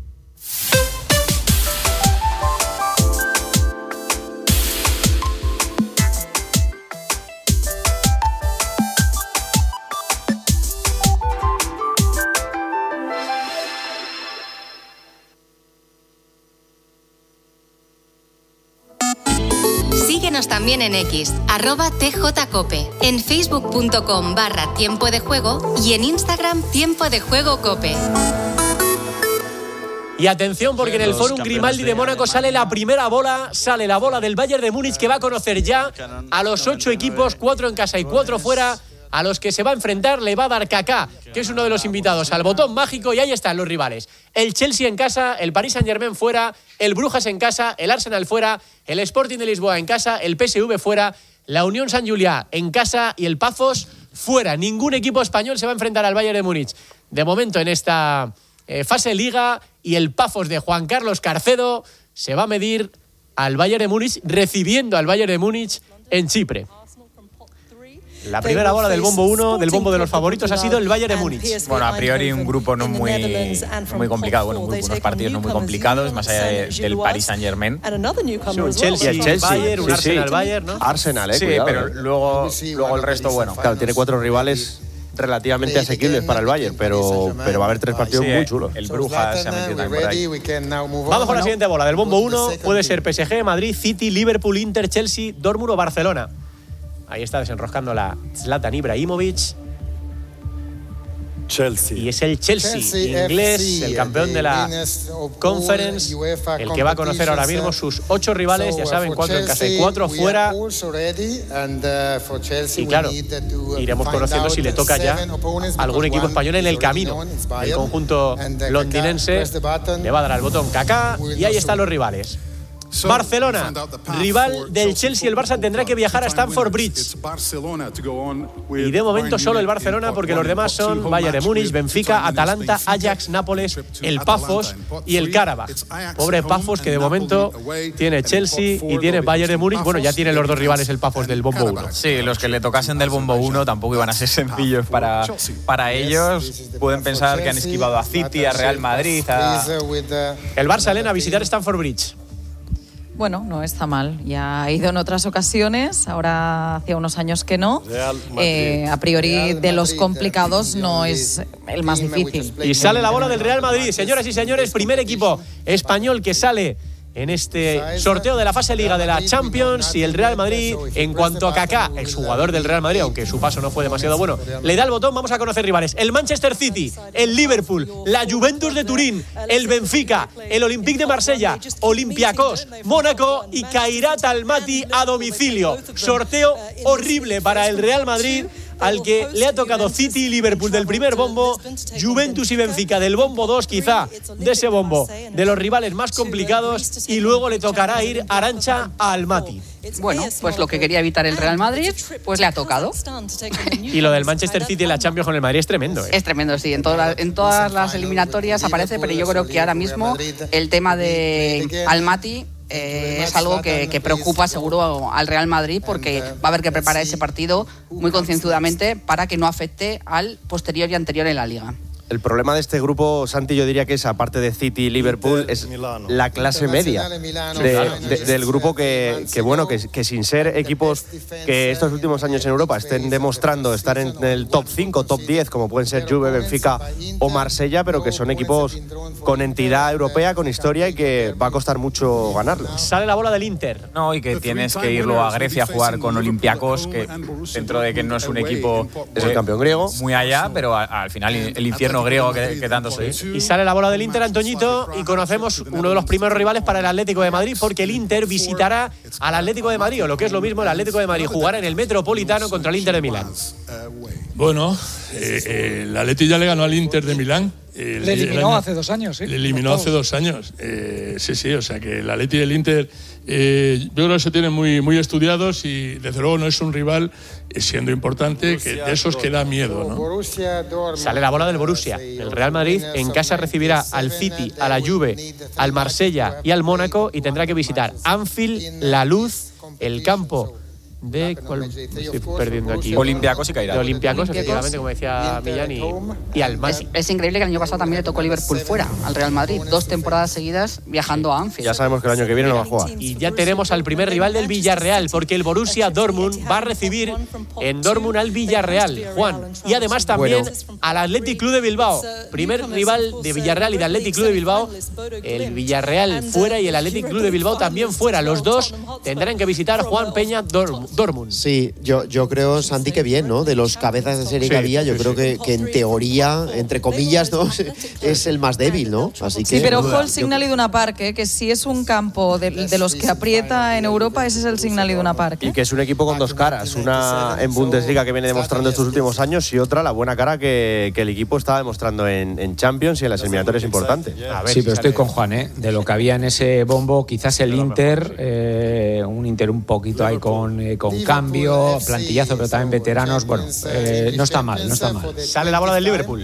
También en X, arroba tjcope, en facebook.com barra tiempo de juego y en Instagram tiempo de juego cope. Y atención, porque en el Fórum Grimaldi de Mónaco sale la primera bola, sale la bola del Bayern de Múnich, que va a conocer ya a los ocho equipos, cuatro en casa y cuatro fuera, a los que se va a enfrentar. Le va a dar Kaká, que es uno de los invitados, al botón mágico, y ahí están los rivales. El Chelsea en casa, el Paris Saint-Germain fuera, el Brujas en casa, el Arsenal fuera, el Sporting de Lisboa en casa, el P S V fuera, la Unión Saint-Julià en casa y el Pafos fuera. Ningún equipo español se va a enfrentar al Bayern de Múnich de momento en esta eh, fase Liga, y el Pafos de Juan Carlos Carcedo se va a medir al Bayern de Múnich, recibiendo al Bayern de Múnich en Chipre. La primera bola del bombo uno, del bombo de los favoritos, ha sido el Bayern de Múnich. Bueno, a priori un grupo no muy, muy complicado. Bueno, un grupo, unos partidos no muy complicados, más allá de, del Paris Saint-Germain. Sí, un Chelsea, el Chelsea, Bayern, un sí, Arsenal sí. Bayern, ¿no? Arsenal, eh, Sí, cuidado, pero eh. luego, luego el resto, bueno. Claro, tiene cuatro rivales relativamente asequibles para el Bayern, pero, pero va a haber tres partidos Sí, muy chulos. El Brujas se ha metido también por ahí. Vamos con la siguiente bola del bombo uno. Puede ser P S G, Madrid, City, Liverpool, Inter, Chelsea, Dortmund o Barcelona. Ahí está desenroscando la Zlatan Ibrahimovic. Chelsea. Y es el Chelsea, Chelsea inglés, F C, el campeón de la Conference, el que va a conocer ahora mismo sus ocho rivales, ya saben, cuatro en casa y cuatro fuera. Y claro, iremos conociendo si le toca ya algún equipo español en el camino. El conjunto londinense le va a dar al botón Kaká, y ahí están los rivales. Barcelona, rival del Chelsea. El Barça tendrá que viajar a Stamford Bridge. Y de momento solo el Barcelona, porque los demás son Bayern de Múnich, Benfica, Atalanta, Ajax, Nápoles, el Pafos y el Karabakh. Pobre Pafos, que de momento tiene Chelsea y tiene Bayern de Múnich. Bueno, ya tiene los dos rivales el Pafos del bombo uno. Sí, los que le tocasen del bombo uno tampoco iban a ser sencillos para, para ellos. Pueden pensar que han esquivado a City, a Real Madrid, a... El Barça, Elena, a visitar Stamford Bridge. Bueno, no está mal. Ya ha ido en otras ocasiones, ahora hacía unos años que no. Eh, a priori, de los complicados, no es el más difícil. Y sale la bola del Real Madrid. Señoras y señores, primer equipo español que sale en este sorteo de la fase Liga de la Champions. Y el Real Madrid, en cuanto a Kaká, el jugador del Real Madrid, aunque su paso no fue demasiado bueno, le da el botón. Vamos a conocer rivales: el Manchester City, el Liverpool, la Juventus de Turín, el Benfica, el Olympique de Marsella, Olympiacos, Mónaco y Kairat Almaty a domicilio. Sorteo horrible para el Real Madrid, al que le ha tocado City y Liverpool del primer bombo, Juventus y Benfica del bombo dos, quizá de ese bombo de los rivales más complicados, y luego le tocará ir Arantxa a Almaty. Bueno, pues lo que quería evitar el Real Madrid, pues le ha tocado. Y lo del Manchester City en la Champions con el Madrid es tremendo, ¿eh? Es tremendo, sí. En, toda, en todas las eliminatorias aparece, pero yo creo que ahora mismo el tema de Almaty Eh, es algo que, que preocupa seguro al Real Madrid, porque va a haber que preparar ese partido muy concienzudamente para que no afecte al posterior y anterior en la Liga. El problema de este grupo, Santi, yo diría que es, aparte de City y Liverpool, es la clase media de, de, del grupo que, que bueno, que, que sin ser equipos que estos últimos años en Europa estén demostrando estar en el top cinco, top diez, como pueden ser Juve, Benfica o Marsella, pero que son equipos con entidad europea, con historia, y que va a costar mucho ganarles. Sale la bola del Inter. No, y que tienes que irlo a Grecia a jugar con Olympiacos, que dentro de que no es un equipo... Es el campeón griego. Muy allá, pero a, al final el infierno griego que, que tanto soy. Y sale la bola del Inter, Antoñito, y conocemos uno de los primeros rivales para el Atlético de Madrid, porque el Inter visitará al Atlético de Madrid, o lo que es lo mismo, el Atlético de Madrid jugará en el Metropolitano contra el Inter de Milán. Bueno, eh, eh, el Atleti ya le ganó al Inter de Milán Eh, le eliminó hace dos años, ¿sí? Le eliminó hace dos años. Eh, sí, sí, o sea que el Atleti y el Inter, eh, yo creo que se tienen muy, muy estudiados y desde luego no es un rival, eh, siendo importante, que de esos que da miedo, ¿no? Sale la bola del Borussia. El Real Madrid en casa recibirá al City, a la Juve, al Marsella y al Mónaco y tendrá que visitar Anfield, La Luz, el campo de ¿cuál? Estoy perdiendo aquí. Olympiacos y Cairán. De Olympiacos, efectivamente, como decía Millán, y, y al es, es increíble que el año pasado también le tocó Liverpool fuera al Real Madrid, dos temporadas seguidas viajando a Anfield. Ya sabemos que el año que viene no va a jugar. Y ya tenemos al primer rival del Villarreal, porque el Borussia Dortmund va a recibir en Dortmund al Villarreal, Juan, y además también bueno. al Athletic Club de Bilbao. Primer rival de Villarreal y de Athletic Club de Bilbao, el Villarreal fuera y el Athletic Club de Bilbao también fuera. Los dos tendrán que visitar Juan Peña Dortmund. Dortmund. Sí, yo, yo creo, Santi, que bien, ¿no? De los cabezas de serie sí, que había, yo sí, creo que, que en teoría, entre comillas, ¿no? es el más débil, ¿no? Así que, sí, pero ojo el Signal Iduna Park, ¿eh? Que si es un campo de, de los que aprieta en Europa, ese es el Signal Iduna Park, ¿eh? Y que es un equipo con dos caras, una en Bundesliga que viene demostrando estos últimos años y otra la buena cara que, que el equipo estaba demostrando en, en Champions y en las eliminatorias importantes. A ver, sí, pero estoy con Juan, ¿eh? De lo que había en ese bombo, quizás el Inter, eh, un Inter un poquito ahí con, eh, con cambio, plantillazo, pero también veteranos. Bueno, eh, no está mal, no está mal. Sale la bola del Liverpool.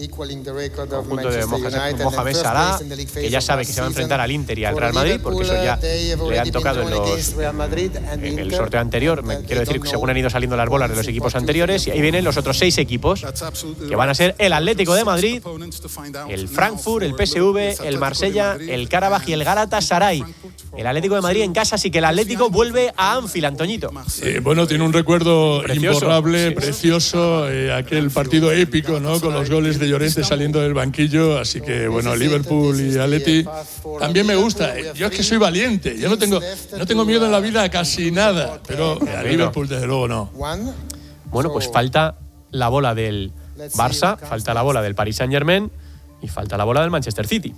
Conjunto de Mohamed Salah, que ya sabe que se va a enfrentar al Inter y al Real Madrid, porque eso ya le han tocado en, los, en el sorteo anterior. Me quiero decir que según han ido saliendo las bolas de los equipos anteriores, y ahí vienen los otros seis equipos, que van a ser el Atlético de Madrid, el Frankfurt, el P S V, el Marsella, el Karabaj y el Galatasaray. El Atlético de Madrid en casa, así que el Atlético vuelve a Anfield, Antoñito. Eh, bueno, tiene un recuerdo Precioso. imborrable, Sí. precioso, eh, aquel partido épico, ¿no? Con los goles de Llorente saliendo del banquillo, así que bueno, Liverpool y Atleti también me gusta. Yo es que soy valiente, yo no tengo, no tengo miedo en la vida a casi nada, pero a Liverpool desde luego no. Bueno, pues falta la bola del Barça, falta la bola del Paris Saint-Germain y falta la bola del Manchester City.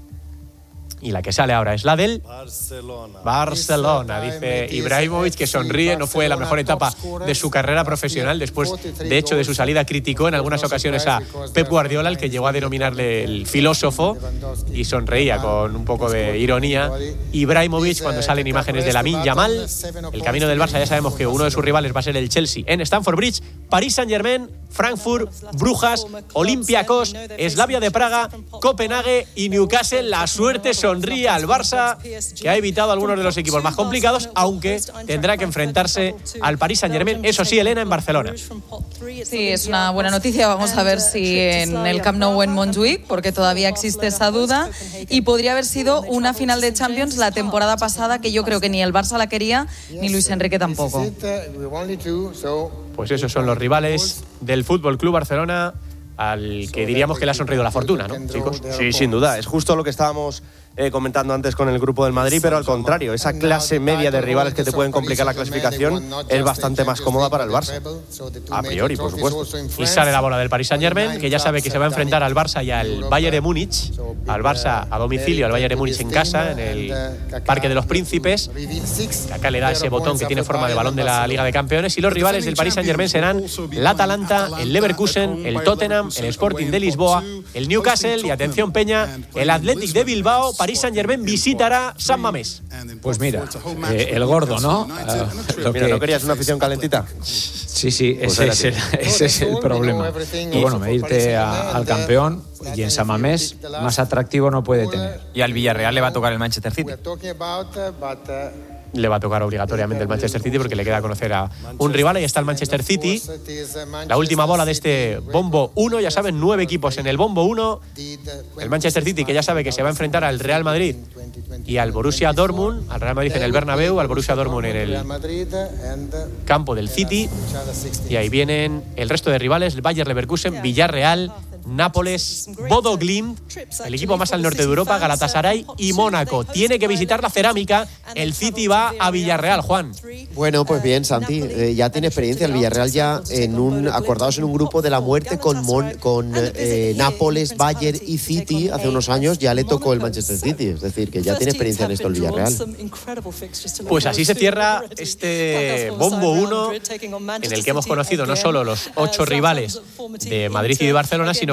Y la que sale ahora es la del Barcelona. Barcelona, dice Ibrahimovic, que sonríe. No fue la mejor etapa de su carrera profesional. Después, de hecho, de su salida criticó en algunas ocasiones a Pep Guardiola, el que llegó a denominarle el filósofo, y sonreía con un poco de ironía. Ibrahimovic, cuando salen imágenes de Lamine Yamal, el camino del Barça, ya sabemos que uno de sus rivales va a ser el Chelsea en Stamford Bridge. París Saint-Germain, Frankfurt, Brujas, Olympiacos, Slavia de Praga, Copenhague y Newcastle. La suerte sonríe al Barça, que ha evitado algunos de los equipos más complicados, aunque tendrá que enfrentarse al Paris Saint-Germain, eso sí, Elena, en Barcelona. Sí, es una buena noticia. Vamos a ver si en el Camp Nou o en Montjuïc, porque todavía existe esa duda, y podría haber sido una final de Champions la temporada pasada, que yo creo que ni el Barça la quería, ni Luis Enrique tampoco. Pues esos son los rivales del Fútbol Club Barcelona, al que diríamos que le ha sonreído la fortuna, ¿no, chicos? Sí, sin duda. Es justo lo que estábamos eh, comentando antes con el grupo del Madrid, pero al contrario, esa clase media de rivales que te pueden complicar la clasificación es bastante más cómoda para el Barça. A priori, por supuesto. Y sale la bola del Paris Saint-Germain, que ya sabe que se va a enfrentar al Barça y al Bayern de Múnich, al Barça a domicilio, al Bayern de Múnich en casa, en el Parque de los Príncipes, que acá le da ese botón que tiene forma de balón de la Liga de Campeones, y los rivales del Paris Saint-Germain serán el Atalanta, el Leverkusen, el Tottenham, el Sporting de Lisboa, el Newcastle y, atención Peña, el Athletic de Bilbao. París Saint-Germain visitará San Mamés. Pues mira, eh, el gordo, ¿no? Uh, lo mira, que... ¿no querías una afición calentita? Sí, sí, ese, pues es, el, ese es el problema. Y bueno, medirte a, al campeón, y en San Mamés más atractivo no puede tener. Y al Villarreal le va a tocar el Manchester City. Le va a tocar obligatoriamente el Manchester City, porque le queda conocer a un rival. Ahí está el Manchester City, la última bola de este bombo uno. Ya saben, nueve equipos en el bombo uno. El Manchester City, que ya sabe que se va a enfrentar al Real Madrid y al Borussia Dortmund, al Real Madrid en el Bernabéu, al Borussia Dortmund en el campo del City. Y ahí vienen el resto de rivales: el Bayer Leverkusen, Villarreal, Nápoles, Bodo Glimt, el equipo más al norte de Europa, Galatasaray y Mónaco. Tiene que visitar la Cerámica. El City va a Villarreal, Juan. Bueno, pues bien, Santi, eh, ya tiene experiencia el Villarreal, ya en un acordados en un grupo de la muerte con, Mon, con eh, Nápoles, Bayern y City hace unos años. Ya le tocó el Manchester City, es decir, que ya tiene experiencia en esto el Villarreal. Pues así se cierra este bombo uno, en el que hemos conocido no solo los ocho rivales de Madrid y de Barcelona, sino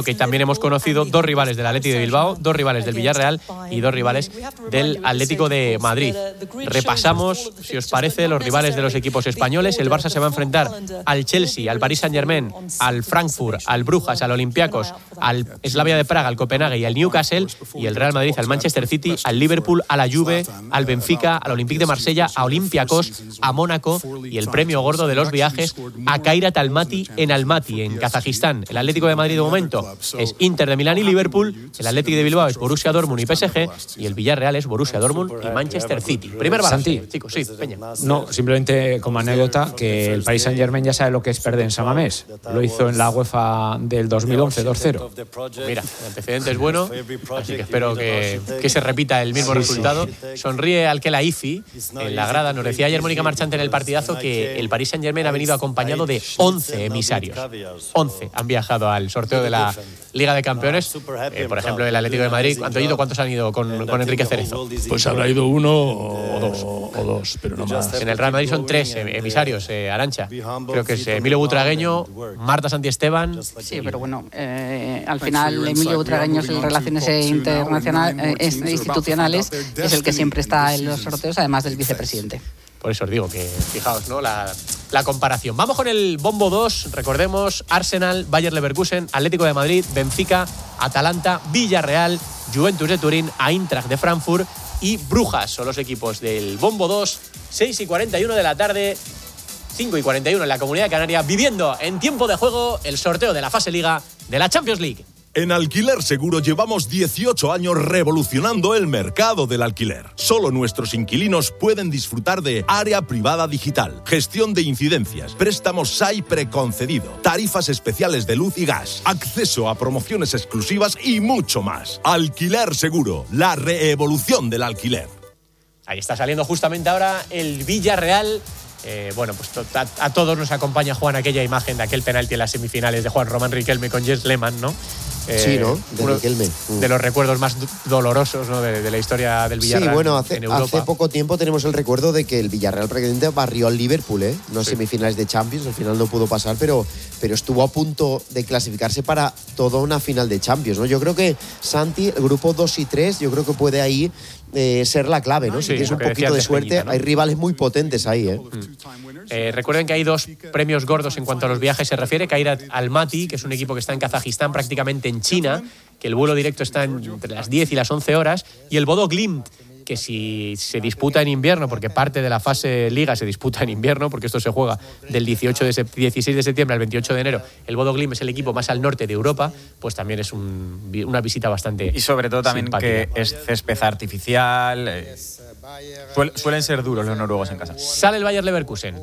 que también hemos conocido dos rivales del Athletic de Bilbao, dos rivales del Villarreal y dos rivales del Atlético de Madrid. Repasamos, si os parece, los rivales de los equipos españoles. El Barça se va a enfrentar al Chelsea, al Paris Saint-Germain, al Frankfurt, al Brujas, al Olympiacos, al Slavia de Praga, al Copenhague y al Newcastle, y el Real Madrid al Manchester City, al Liverpool, a la Juve, al Benfica, al Olympique de Marsella, a Olympiacos, a Mónaco, y el premio gordo de los viajes a Kairat Almaty en Almaty, en Kazajistán. El Atlético de Madrid de momento es Inter de Milán y Liverpool, el Atlético de Bilbao es Borussia Dortmund y P S G, y el Villarreal es Borussia Dortmund y Manchester City. Primer balance, chicos, sí, Peña. No, simplemente como anécdota que el Paris Saint-Germain ya sabe lo que es perder en San Mamés. Lo hizo en la UEFA del dos mil once, dos cero. Mira, el antecedente es bueno, así que espero que, que se repita el mismo sí, resultado. Sí. Sonríe Al-Khelaifi en la grada. Nos decía ayer Mónica Marchante en el partidazo que el Paris Saint-Germain ha venido acompañado de once emisarios. once han viajado al sorteo de la Liga de Campeones. Eh, por ejemplo, el Atlético de Madrid. Antoñito, ¿cuántos han ido con, con Enrique Cerezo? Pues habrá ido uno o, o dos. O dos, pero no más. En el Real Madrid son tres emisarios, eh, Arantxa. Creo que es Emilio Butragueño, Marta Santiesteban. Sí, pero bueno, eh, al final Emilio Butragueño es en relaciones internacionales, eh, institucionales, es el que siempre está en los sorteos, además del vicepresidente. Por eso os digo que, fijaos, ¿no? La, la comparación. Vamos con el bombo dos. Recordemos, Arsenal, Bayer Leverkusen, Atlético de Madrid, Benfica, Atalanta, Villarreal, Juventus de Turín, Eintracht de Frankfurt y Brujas. Son los equipos del bombo dos. seis y cuarenta y uno de la tarde, cinco y cuarenta y uno en la Comunidad Canaria, viviendo en tiempo de juego el sorteo de la fase Liga de la Champions League. En Alquiler Seguro llevamos dieciocho años revolucionando el mercado del alquiler. Solo nuestros inquilinos pueden disfrutar de área privada digital, gestión de incidencias, préstamos S A I preconcedido, tarifas especiales de luz y gas, acceso a promociones exclusivas y mucho más. Alquiler Seguro, la reevolución del alquiler. Ahí está saliendo justamente ahora el Villarreal. Eh, bueno, pues a, a todos nos acompaña, Juan, aquella imagen de aquel penalti en las semifinales de Juan Román Riquelme con Jens Lehmann, ¿no? Eh, sí, ¿no? De Riquelme. Mm. De los recuerdos más dolorosos, ¿no? de, de la historia del Villarreal. Sí, bueno, hace, en Europa. hace poco tiempo tenemos el recuerdo de que el Villarreal prácticamente barrió al Liverpool, ¿eh? No sí. semifinales de Champions, al final no pudo pasar, pero, pero estuvo a punto de clasificarse para toda una final de Champions, ¿no? Yo creo que Santi, el grupo dos y tres, yo creo que puede ahí eh, ser la clave, ¿no? Si sí, tienes un poquito de suerte, Peñita, ¿no? Hay rivales muy potentes ahí, ¿eh? Mm. Eh, recuerden que hay dos premios gordos en cuanto a los viajes se refiere. Kairat Almaty, que es un equipo que está en Kazajistán, prácticamente en China, que el vuelo directo está entre las diez y las once horas, y el Bodo Glimt, que si se disputa en invierno, porque parte de la fase Liga se disputa en invierno, porque esto se juega del dieciocho de sep- dieciséis de septiembre al veintiocho de enero, el Bodo Glimt es el equipo más al norte de Europa, pues también es un, una visita bastante y sobre todo también simpática. Que es césped artificial, eh, suel, suelen ser duros los noruegos en casa. Sale el Bayer Leverkusen,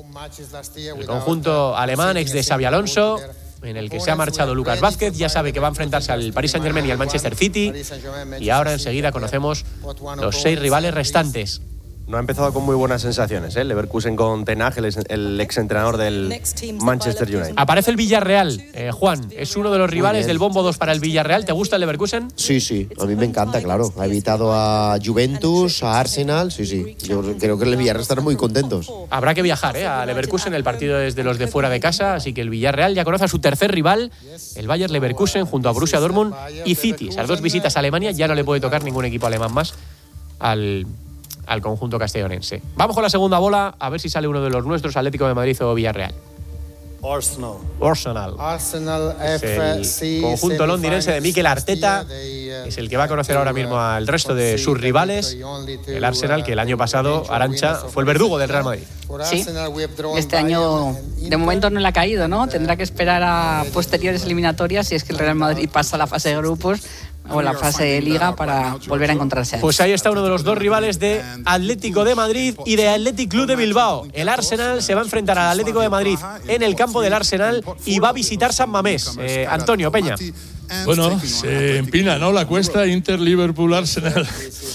el conjunto alemán, ex de Xabi Alonso, en el que se ha marchado Lucas Vázquez, ya sabe que va a enfrentarse al Paris Saint-Germain y al Manchester City, y ahora enseguida conocemos los seis rivales restantes. No ha empezado con muy buenas sensaciones, ¿eh? Leverkusen con Ten Hag, el, el exentrenador del Manchester United. Aparece el Villarreal, eh, Juan, es uno de los rivales del bombo dos para el Villarreal. ¿Te gusta el Leverkusen? Sí, sí, a mí me encanta, claro. Ha evitado a Juventus, a Arsenal, sí, sí. Yo creo que el Villarreal estará muy contentos. Habrá que viajar, ¿eh? A Leverkusen, el partido es de los de fuera de casa, así que el Villarreal ya conoce a su tercer rival, el Bayer Leverkusen, junto a Borussia Dortmund y City. Esas dos visitas a Alemania ya no le puede tocar ningún equipo alemán más al... al conjunto castellonense. Vamos con la segunda bola, a ver si sale uno de los nuestros, Atlético de Madrid o Villarreal. Arsenal. Arsenal. Arsenal es el conjunto londinense de Mikel Arteta, es el que va a conocer ahora mismo al resto de sus rivales. El Arsenal, que el año pasado, Arantxa, fue el verdugo del Real Madrid. Sí, este año de momento no le ha caído, ¿no? Tendrá que esperar a posteriores eliminatorias si es que el Real Madrid pasa a la fase de grupos o la fase de Liga para volver a encontrarse. Pues ahí está uno de los dos rivales de Atlético de Madrid y de Athletic Club de Bilbao. El Arsenal se va a enfrentar al Atlético de Madrid en el campo del Arsenal y va a visitar San Mamés. Eh, Antonio Peña. Bueno, se empina, ¿no? La cuesta Inter, Liverpool, Arsenal.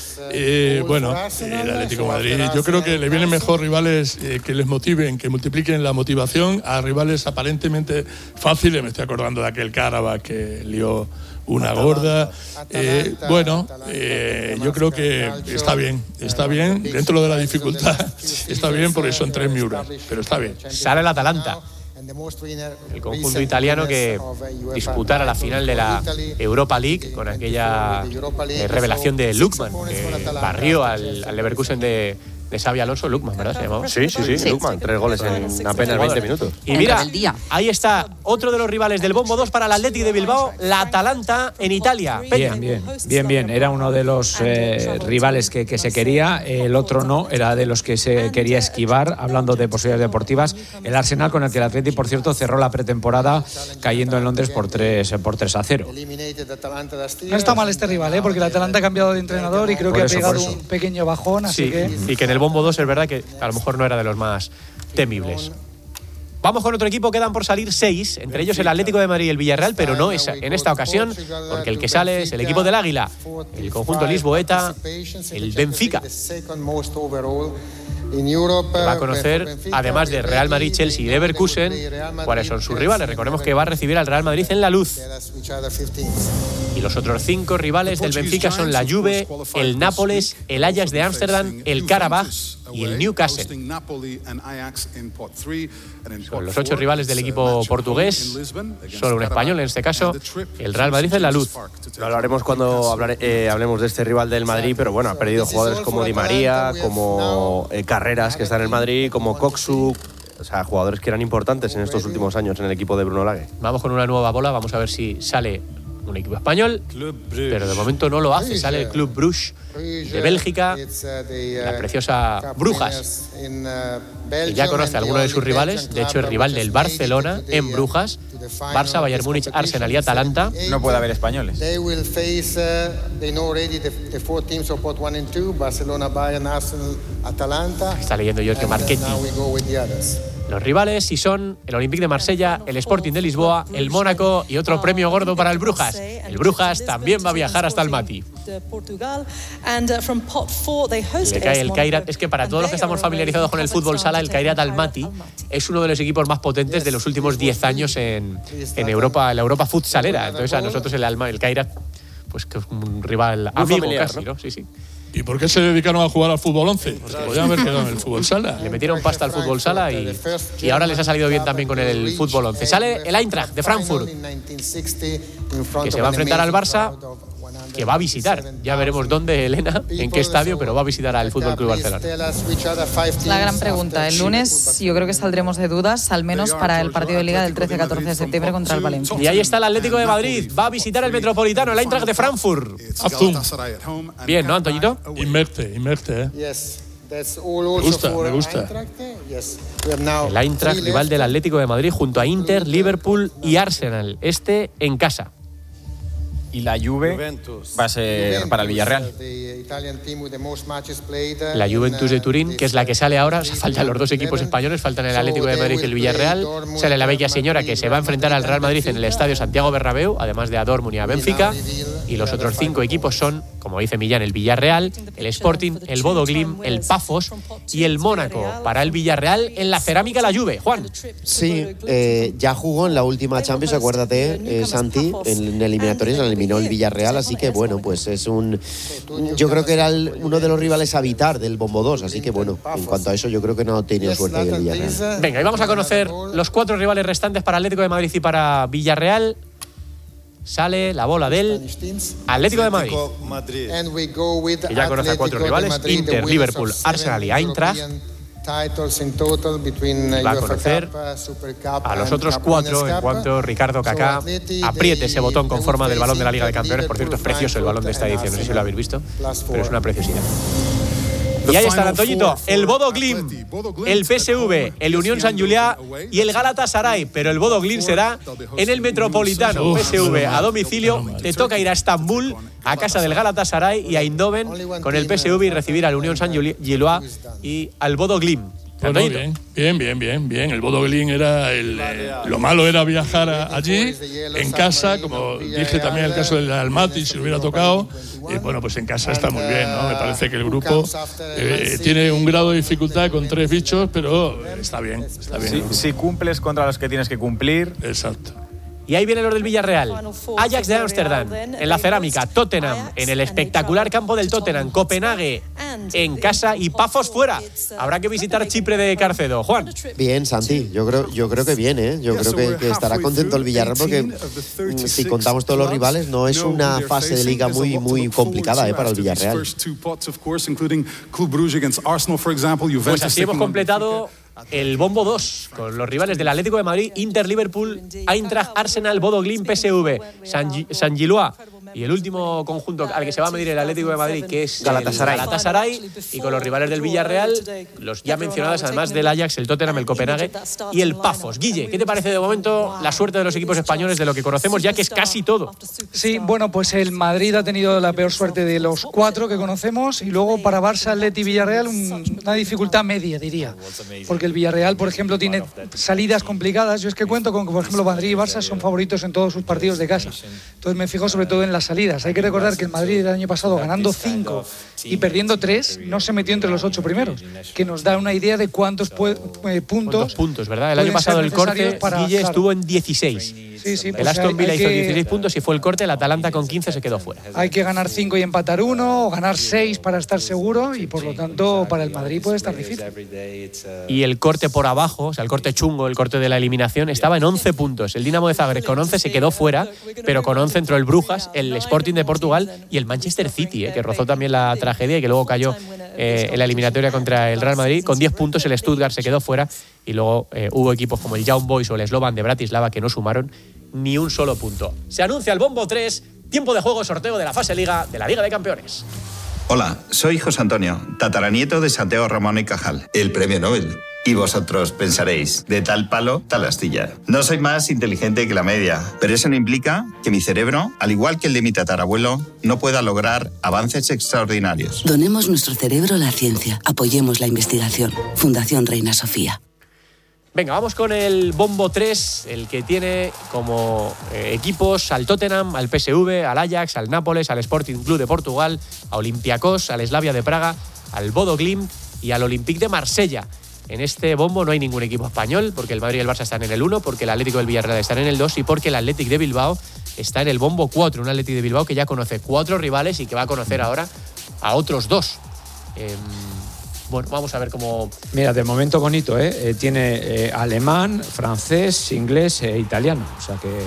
Eh, bueno, el Atlético de Madrid, yo creo que le vienen mejor rivales eh, que les motiven, que multipliquen la motivación a rivales aparentemente fáciles. Me estoy acordando de aquel Karabakh que lió una gorda. Eh, bueno, eh, yo creo que está bien, está bien, dentro de la dificultad, está bien porque son tres Miuras, pero está bien. Sale el Atalanta. el conjunto italiano que disputara la final de la Europa League con aquella eh, revelación de Lookman, que barrió al, al Leverkusen de, de Xabi Alonso. Lookman, ¿verdad? ¿Se llamaba? Sí, sí, sí, sí. Lookman, tres goles en apenas veinte minutos. Y mira, ahí está otro de los rivales del Bombo dos para el Athletic de Bilbao, la Atalanta en Italia. Bien, bien, bien, bien. Era uno de los eh, rivales que, que se quería, el otro no, era de los que se quería esquivar. Hablando de posibilidades deportivas, el Arsenal, con el que el Athletic, por cierto, cerró la pretemporada cayendo en Londres por tres a cero. No está mal este rival, ¿eh? Porque el Atalanta ha cambiado de entrenador y creo Por que eso, ha pegado por eso. un pequeño bajón, así Sí, que... y que en el Bombo dos es verdad que a lo mejor no era de los más temibles. Vamos con otro equipo, quedan por salir seis, entre ellos el Atlético de Madrid y el Villarreal, pero no es en esta ocasión, porque el que sale es el equipo del Águila, el conjunto lisboeta, el Benfica. Que va a conocer, además de Real Madrid, Chelsea y Leverkusen, cuáles son sus rivales. Recordemos que va a recibir al Real Madrid en La Luz. Y los otros cinco rivales del Benfica son la Juve, el Nápoles, el Ajax de Ámsterdam, el Karabaj y el Newcastle. Son los ocho rivales del equipo portugués, solo un español en este caso, el Real Madrid en La Luz. Lo hablaremos cuando hablare, eh, hablemos de este rival del Madrid, pero bueno, ha perdido jugadores como Di María, como eh, Carreras, que está en el Madrid, como Koksu, o sea, jugadores que eran importantes en estos últimos años en el equipo de Bruno Lage. Vamos con una nueva bola, vamos a ver si sale un equipo español, pero de momento no lo hace. Sale el Club Bruges de Bélgica, la preciosa Brujas, que ya conoce a alguno de sus rivales. De hecho, es rival del Barcelona en Brujas. Barça, Bayern Múnich, Arsenal y Atalanta. No puede haber españoles. Está leyendo Giorgio Marchetti. Los rivales y son el Olympique de Marsella, el Sporting de Lisboa, el Mónaco y otro premio gordo para el Brujas. El Brujas también va a viajar hasta el Mati. Le cae el Kairat. Es que para todos los que estamos familiarizados con el fútbol sala, el Kairat Almaty es uno de los equipos más potentes de los últimos diez años en, en Europa, en la Europa futsalera. Entonces a nosotros el Alma, el Kairat, pues que es un rival Muy amigo familiar, casi, ¿no? ¿no? Sí, sí. ¿Y por qué se dedicaron a jugar al fútbol once? Pues podían haber quedado en el fútbol sala. Le metieron pasta al fútbol sala y, y ahora les ha salido bien también con el fútbol once. Sale el Eintracht de Frankfurt, que se va a enfrentar al Barça, que va a visitar. Ya veremos dónde, Elena, en qué estadio, pero va a visitar al Fútbol Club Barcelona. La gran pregunta. El lunes yo creo que saldremos de dudas, al menos para el partido de Liga del trece a catorce de septiembre contra el Valencia. Y ahí está el Atlético de Madrid. Va a visitar el Metropolitano, el Eintracht de Frankfurt. Azum. Bien, ¿no, Antoñito? Inmerte, inmerte, ¿eh? Me gusta, me gusta. El Eintracht, rival del Atlético de Madrid, junto a Inter, Liverpool y Arsenal. Este en casa. Y la Juve va a ser para el Villarreal. La Juventus de Turín, que es la que sale ahora. O sea, faltan los dos equipos españoles, faltan el Atlético de Madrid y el Villarreal. Sale la Bella Señora, que se va a enfrentar al Real Madrid en el Estadio Santiago Bernabéu, además de a Dortmund y a Benfica. Y los otros cinco equipos son, como dice Millán, el Villarreal, el Sporting, el Bodo Glimt, el Pafos y el Mónaco. Para el Villarreal, en la cerámica la Juve. Juan. Sí, eh, ya jugó en la última Champions, acuérdate, eh, Santi, en eliminatorias, la eliminó el Villarreal, así que bueno, pues es un... Yo creo que era el, uno de los rivales a evitar del Bombo dos, así que bueno, en cuanto a eso yo creo que no ha tenido suerte el Villarreal. Venga, y vamos a conocer los cuatro rivales restantes para Atlético de Madrid y para Villarreal. Sale la bola del Atlético de Madrid, que ya conoce a cuatro rivales: Inter, Liverpool, Arsenal y Eintracht. Va a conocer a los otros cuatro en cuanto Ricardo Kaká apriete ese botón con forma del balón de la Liga de Campeones. Por cierto, es precioso el balón de esta edición, no sé si lo habéis visto, pero es una preciosidad. Y ahí está, Antoñito, el Bodo Glimt, el P S V, el Unión San Julià y el Galatasaray. Pero el Bodo Glimt será en el Metropolitano. P S V a domicilio. Te toca ir a Estambul, a casa del Galatasaray, y a Eindhoven con el P S V y recibir al Unión San Julià y al Bodo Glimt. Bueno, bien, bien, bien, bien, bien. El Bodo Glimt era el, eh, lo malo era viajar a, allí, en casa, como dije también el caso del Almaty, si lo hubiera tocado. Y bueno, pues en casa está muy bien, ¿no? Me parece que el grupo eh, tiene un grado de dificultad con tres bichos, pero está bien, está bien. Si, si cumples contra los que tienes que cumplir. Exacto. Y ahí viene los del Villarreal. Ajax de Ámsterdam, en la cerámica. Tottenham, en el espectacular campo del Tottenham. Copenhague, en casa y Pafos fuera. Habrá que visitar Chipre de Carcedo. Juan. Bien, Santi, yo creo, yo creo que bien, ¿eh? Yo creo que, que estará contento el Villarreal porque si contamos todos los rivales no es una fase de liga muy, muy complicada, ¿eh? Para el Villarreal. Pues así hemos completado el bombo dos, con los rivales del Atlético de Madrid, Inter, Liverpool, Eintracht, Arsenal, Bodo Glimt, P S V, San Gilois y el último conjunto al que se va a medir el Atlético de Madrid, que es Galatasaray. el Galatasaray, y con los rivales del Villarreal, los ya mencionados, además del Ajax, el Tottenham, el Copenhague y el Pafos. Guille, ¿qué te parece de momento la suerte de los equipos españoles de lo que conocemos, ya que es casi todo? Sí, bueno, pues el Madrid ha tenido la peor suerte de los cuatro que conocemos, y luego para Barça, Atleti y Villarreal un, una dificultad media, diría, porque el Villarreal, por ejemplo, tiene salidas complicadas. Yo es que cuento con que, por ejemplo, Madrid y Barça son favoritos en todos sus partidos de casa, entonces me fijo sobre todo en las salidas. Hay que recordar que el Madrid el año pasado, ganando cinco y perdiendo tres, no se metió entre los ocho primeros, que nos da una idea de cuántos pu- eh, puntos. puntos, ¿verdad? El año pasado el corte, para, Guille, claro, estuvo en dieciséis. Sí, sí, pues el Aston hay, Villa hay hizo que, dieciséis puntos y fue el corte. El Atalanta con quince se quedó fuera. Hay que ganar cinco y empatar uno, o ganar seis para estar seguro, y por lo tanto para el Madrid puede estar difícil. Y el corte por abajo, o sea, el corte chungo, el corte de la eliminación, estaba en once puntos. El Dinamo de Zagreb con once se quedó fuera, pero con once entró el Brujas, el Sporting de Portugal y el Manchester City, eh, que rozó también la tragedia y que luego cayó eh, en la eliminatoria contra el Real Madrid. Con diez puntos el Stuttgart se quedó fuera, y luego eh, hubo equipos como el Young Boys o el Slovan de Bratislava que no sumaron ni un solo punto. Se anuncia el bombo tres, tiempo de juego, sorteo de la fase Liga de la Liga de Campeones. Hola, soy José Antonio, tataranieto de Santiago Ramón y Cajal, el premio Nobel. Y vosotros pensaréis, de tal palo, tal astilla. No soy más inteligente que la media, pero eso no implica que mi cerebro, al igual que el de mi tatarabuelo, no pueda lograr avances extraordinarios. Donemos nuestro cerebro a la ciencia. Apoyemos la investigación. Fundación Reina Sofía. Venga, vamos con el bombo tres, el que tiene como eh, equipos al Tottenham, al P S V, al Ajax, al Nápoles, al Sporting Club de Portugal, a Olympiacos, al Slavia de Praga, al Bodo Glimt y al Olympique de Marsella. En este bombo no hay ningún equipo español, porque el Madrid y el Barça están en el uno, porque el Atlético del Villarreal están en el dos y porque el Athletic de Bilbao está en el bombo cuatro. Un Athletic de Bilbao que ya conoce cuatro rivales y que va a conocer ahora a otros dos. Eh, bueno, vamos a ver cómo... Mira, de momento bonito, ¿eh? eh tiene eh, alemán, francés, inglés e italiano. O sea que...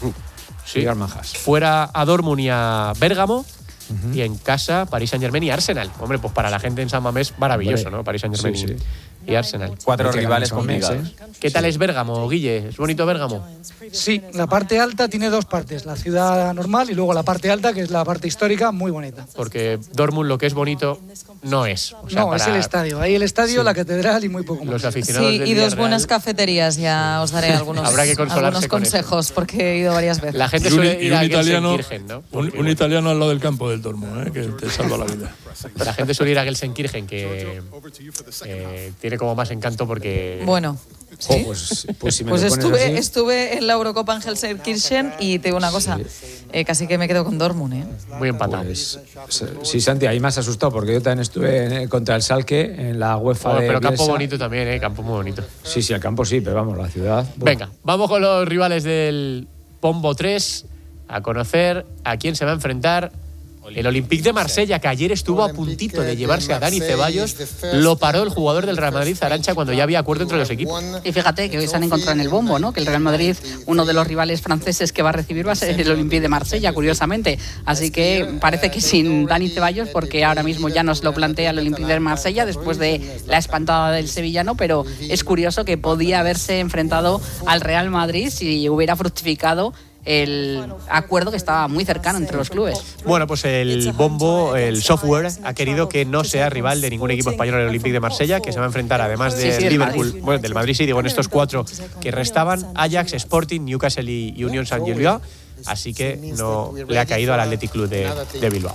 Sí. Fuera a Dortmund y a Bérgamo. Uh-huh. Y en casa, Paris Saint-Germain y Arsenal. Hombre, pues para la gente en San Mamés, maravilloso, Hombre. ¿no? Paris Saint-Germain sí, sí. y Arsenal. Cuatro rivales complicados. ¿eh? ¿Qué tal es Bérgamo, Guille? ¿Es bonito Bérgamo? Sí, la parte alta tiene dos partes. La ciudad normal y luego la parte alta, que es la parte histórica, muy bonita. Porque Dortmund lo que es bonito no es. O sea, no, para... es el estadio. Hay el estadio, sí. la catedral y muy poco más. Los aficionados sí, del y dos Villarreal... buenas cafeterías. Ya os daré algunos, Habrá que algunos consejos, con porque he ido varias veces. La gente suele ir a Gelsenkirchen, ¿no? Un, un italiano al lado del campo del Dortmund, ¿eh? que te salva la vida. La gente suele ir a Gelsenkirchen, que eh, tiene como más encanto porque... Bueno... ¿Sí? Oh, pues pues, si me pues lo pones estuve, así. estuve en la Eurocopa en Gelsenkirchen y te digo una cosa, sí. eh, casi que me quedo con Dortmund. ¿eh? Muy empatado. Pues, sí, Santi, ahí me has asustado porque yo también estuve en, contra el Schalke en la UEFA oh, de Pero Bielsa. campo bonito también, ¿eh? Campo muy bonito. Sí, sí, el campo sí, pero vamos, la ciudad... Bueno. Venga, vamos con los rivales del Pombo tres a conocer a quién se va a enfrentar. El Olympique de Marsella, que ayer estuvo a puntito de llevarse a Dani Ceballos, lo paró el jugador del Real Madrid, Arancha, cuando ya había acuerdo entre los equipos. Y fíjate que hoy se han encontrado en el bombo, ¿no? Que el Real Madrid, uno de los rivales franceses que va a recibir va a ser el Olympique de Marsella, curiosamente. Así que parece que sin Dani Ceballos, porque ahora mismo ya nos lo plantea el Olympique de Marsella después de la espantada del sevillano, pero es curioso que podía haberse enfrentado al Real Madrid si hubiera fructificado el acuerdo que estaba muy cercano entre los clubes. Bueno, pues el bombo, el software, ha querido que no sea rival de ningún equipo español en el Olympique de Marsella, que se va a enfrentar además de sí, sí, Liverpool, Madrid. bueno, del Madrid sí, digo, en estos cuatro que restaban, Ajax, Sporting, Newcastle y Unión Saint-Gilloise, así que no le ha caído al Athletic Club de, de Bilbao.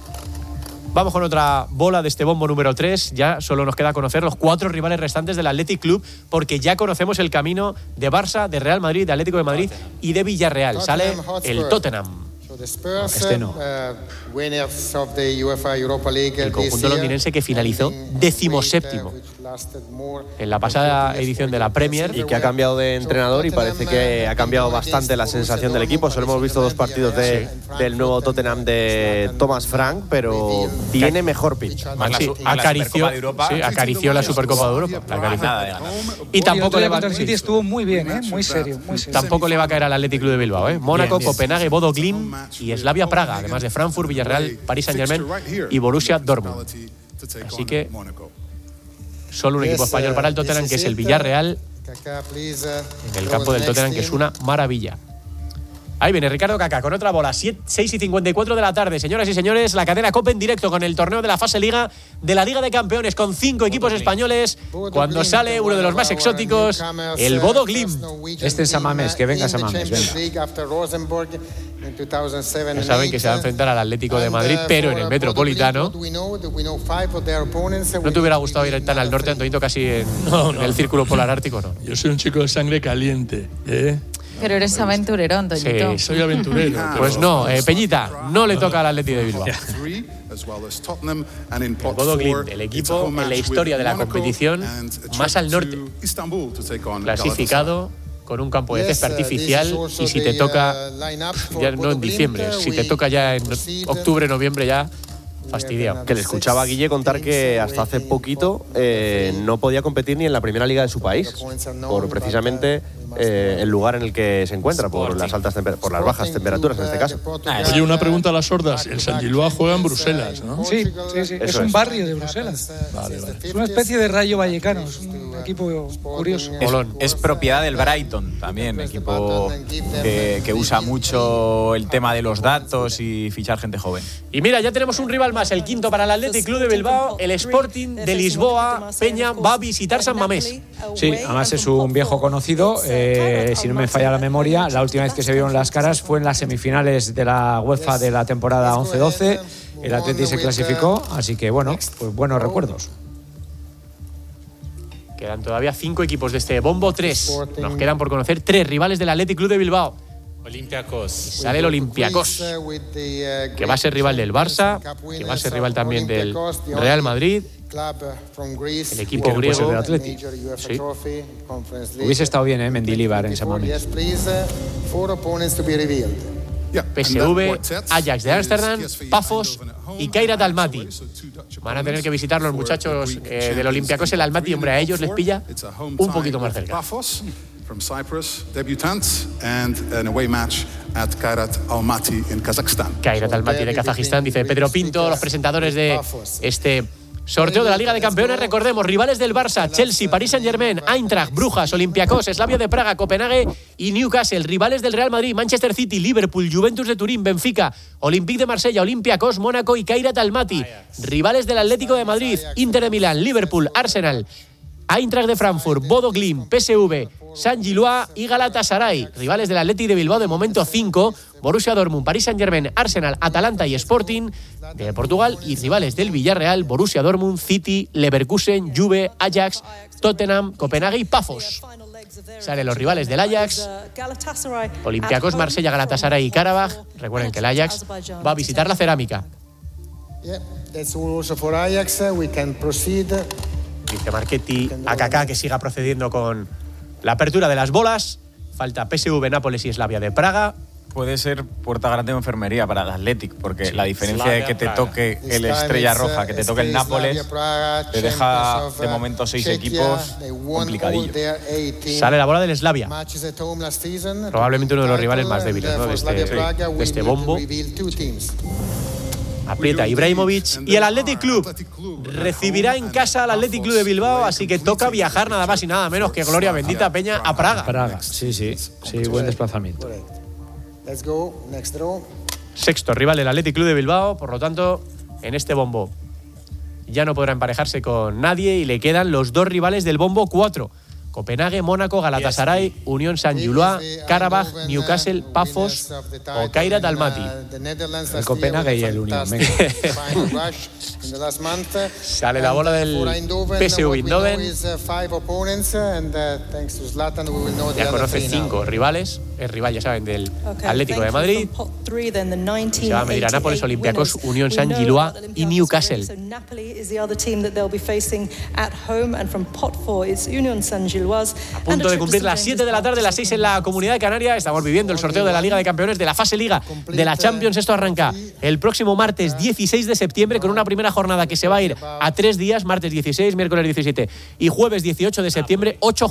Vamos con otra bola de este bombo número tres. Ya solo nos queda conocer los cuatro rivales restantes del Athletic Club, porque ya conocemos el camino de Barça, de Real Madrid, de Atlético de Madrid y de Villarreal. Sale el Tottenham. Este no. El conjunto londinense que finalizó decimoséptimo en la pasada edición de la Premier. Y que ha cambiado de entrenador y parece que ha cambiado bastante la sensación del equipo. Solo hemos visto dos partidos de, del nuevo Tottenham de Thomas Frank, pero tiene mejor pitch. Sí, acarició, sí, acarició la Supercopa de Europa. La acarició. Y tampoco le va a City estuvo muy bien, ¿eh? Muy serio, muy serio. Tampoco le va a caer al Athletic Club de Bilbao, ¿eh? Mónaco, bien, bien. Copenhague, Bodo Glimt y Slavia Praga, además de Frankfurt, Villarreal, Paris Saint-Germain y Borussia Dortmund. Así que solo un equipo español para el Tottenham, que es el Villarreal, en el campo del Tottenham, que es una maravilla. Ahí viene Ricardo Kaká con otra bola, seis y cincuenta y cuatro de la tarde. Señoras y señores, la cadena COPE en directo con el torneo de la fase Liga de la Liga de Campeones, con cinco equipos españoles. Cuando sale uno de los más exóticos, el Bodo Glimt. Este es Samamés, que venga Samamés, venga. Ya saben que se va a enfrentar al Atlético de Madrid, pero en el Metropolitano. ¿No te hubiera gustado ir tan al norte, Antonito, casi en, no, no, en el Círculo Polar Ártico? No. Yo soy un chico de sangre caliente, ¿eh? Pero eres aventurero, Antoñito. Sí, soy aventurero. Pues no, eh, Peñita, no le toca al Atlético de Bilbao. El Bodo Glimt, el equipo en la historia de la competición más al norte, clasificado con un campo de césped artificial, y si te toca, ya no en diciembre, si te toca ya en octubre, noviembre ya, fastidiado. Que le escuchaba a Guille contar que hasta hace poquito eh, no podía competir ni en la primera liga de su país, por precisamente eh, el lugar en el que se encuentra, por las altas por las bajas temperaturas en este caso. Oye, una pregunta a las sordas. El San Gilloa juega en Bruselas, ¿no? Sí, sí, sí. Es un barrio de Bruselas. Vale, vale. Es una especie de Rayo Vallecano, es un equipo curioso. Es, es propiedad del Brighton también, equipo que, que usa mucho el tema de los datos y fichar gente joven. Y mira, ya tenemos un rival más, el quinto para el Athletic Club de Bilbao, el Sporting de Lisboa. Peña va a visitar San Mamés. Sí, además es un viejo conocido. Eh, si no me falla la memoria, la última vez que se vieron las caras fue en las semifinales de la UEFA de la temporada once doce. El Athletic se clasificó, así que bueno, pues buenos recuerdos. Quedan todavía cinco equipos de este bombo tres. Nos quedan por conocer tres rivales del Athletic Club de Bilbao. Olympiacos. Sale el Olympiacos, que va a ser rival del Barça, que va a ser rival también del Real Madrid, el equipo griego del Athletic. Sí. Hubiese estado bien, ¿eh? Mendilibar en San Mamés. P S V, Ajax de Ámsterdam, Pafos y Kairat Almaty. Van a tener que visitar los muchachos eh, del Olympiacos el Almaty, hombre, a ellos les pilla un poquito más cerca. From Cyprus, debutants, and an away match at Kairat Almaty in Kazakhstan. Kairat Almaty de Kazajistán, dice Pedro Pinto, los presentadores de este sorteo de la Liga de Campeones. Recordemos, rivales del Barça, Chelsea, Paris Saint-Germain, Eintracht, Brujas, Olympiacos, Slavia de Praga, Copenhague y Newcastle. Rivales del Real Madrid, Manchester City, Liverpool, Juventus de Turín, Benfica, Olympique de Marsella, Olympiacos, Mónaco y Kairat Almaty. Rivales del Atlético de Madrid, Inter de Milán, Liverpool, Arsenal, Eintracht de Frankfurt, Bodo Glimt, P S V, San Gilloa y Galatasaray. Rivales del Athletic de Bilbao de momento cinco, Borussia Dortmund, Paris Saint-Germain, Arsenal, Atalanta y Sporting de Portugal. Y rivales del Villarreal, Borussia Dortmund, City, Leverkusen, Juve, Ajax, Tottenham, Copenhague y Pafos. Salen los rivales del Ajax, Olympiacos, Marsella, Galatasaray y Karabaj. Recuerden que el Ajax va a visitar la Cerámica. Dice Marchetti a Kaká que siga procediendo con la apertura de las bolas. Falta P S V, Nápoles y Slavia de Praga. Puede ser puerta grande de enfermería para el Athletic, porque sí, la diferencia Slavia, de que te Praga. toque el Estrella Roja, que te toque el Nápoles, te deja de momento seis equipos complicadillos. Sale la bola del Slavia. Probablemente uno de los rivales más débiles, ¿no? de, este, de este bombo. Aprieta Ibrahimovic y el Athletic Club recibirá en casa al Athletic Club de Bilbao, así que toca viajar nada más y nada menos que gloria bendita Peña a Praga. Praga, sí, sí, sí, buen desplazamiento. Sexto rival del Athletic Club de Bilbao, por lo tanto, en este bombo ya no podrá emparejarse con nadie y le quedan los dos rivales del bombo cuatro, Copenhague, Mónaco, Galatasaray, Unión Saint-Gilloise, Karabaj, Newcastle, Pafos o Kairat Almaty. El Copenhague y el Unión. Sale la bola del P S V Eindhoven. Ya conoce cinco rivales. Es rival, ya saben, del Atlético de Madrid. Se va a medir a Nápoles, Olympiacos, Unión Saint-Gilloise y Newcastle. A punto de cumplir las siete de la tarde, las seis en la Comunidad de Canarias. Estamos viviendo el sorteo de la Liga de Campeones, de la fase Liga de la Champions. Esto arranca el próximo martes dieciséis de septiembre con una primera jornada que se va a ir a tres días, martes dieciséis, miércoles diecisiete y jueves dieciocho de septiembre, ocho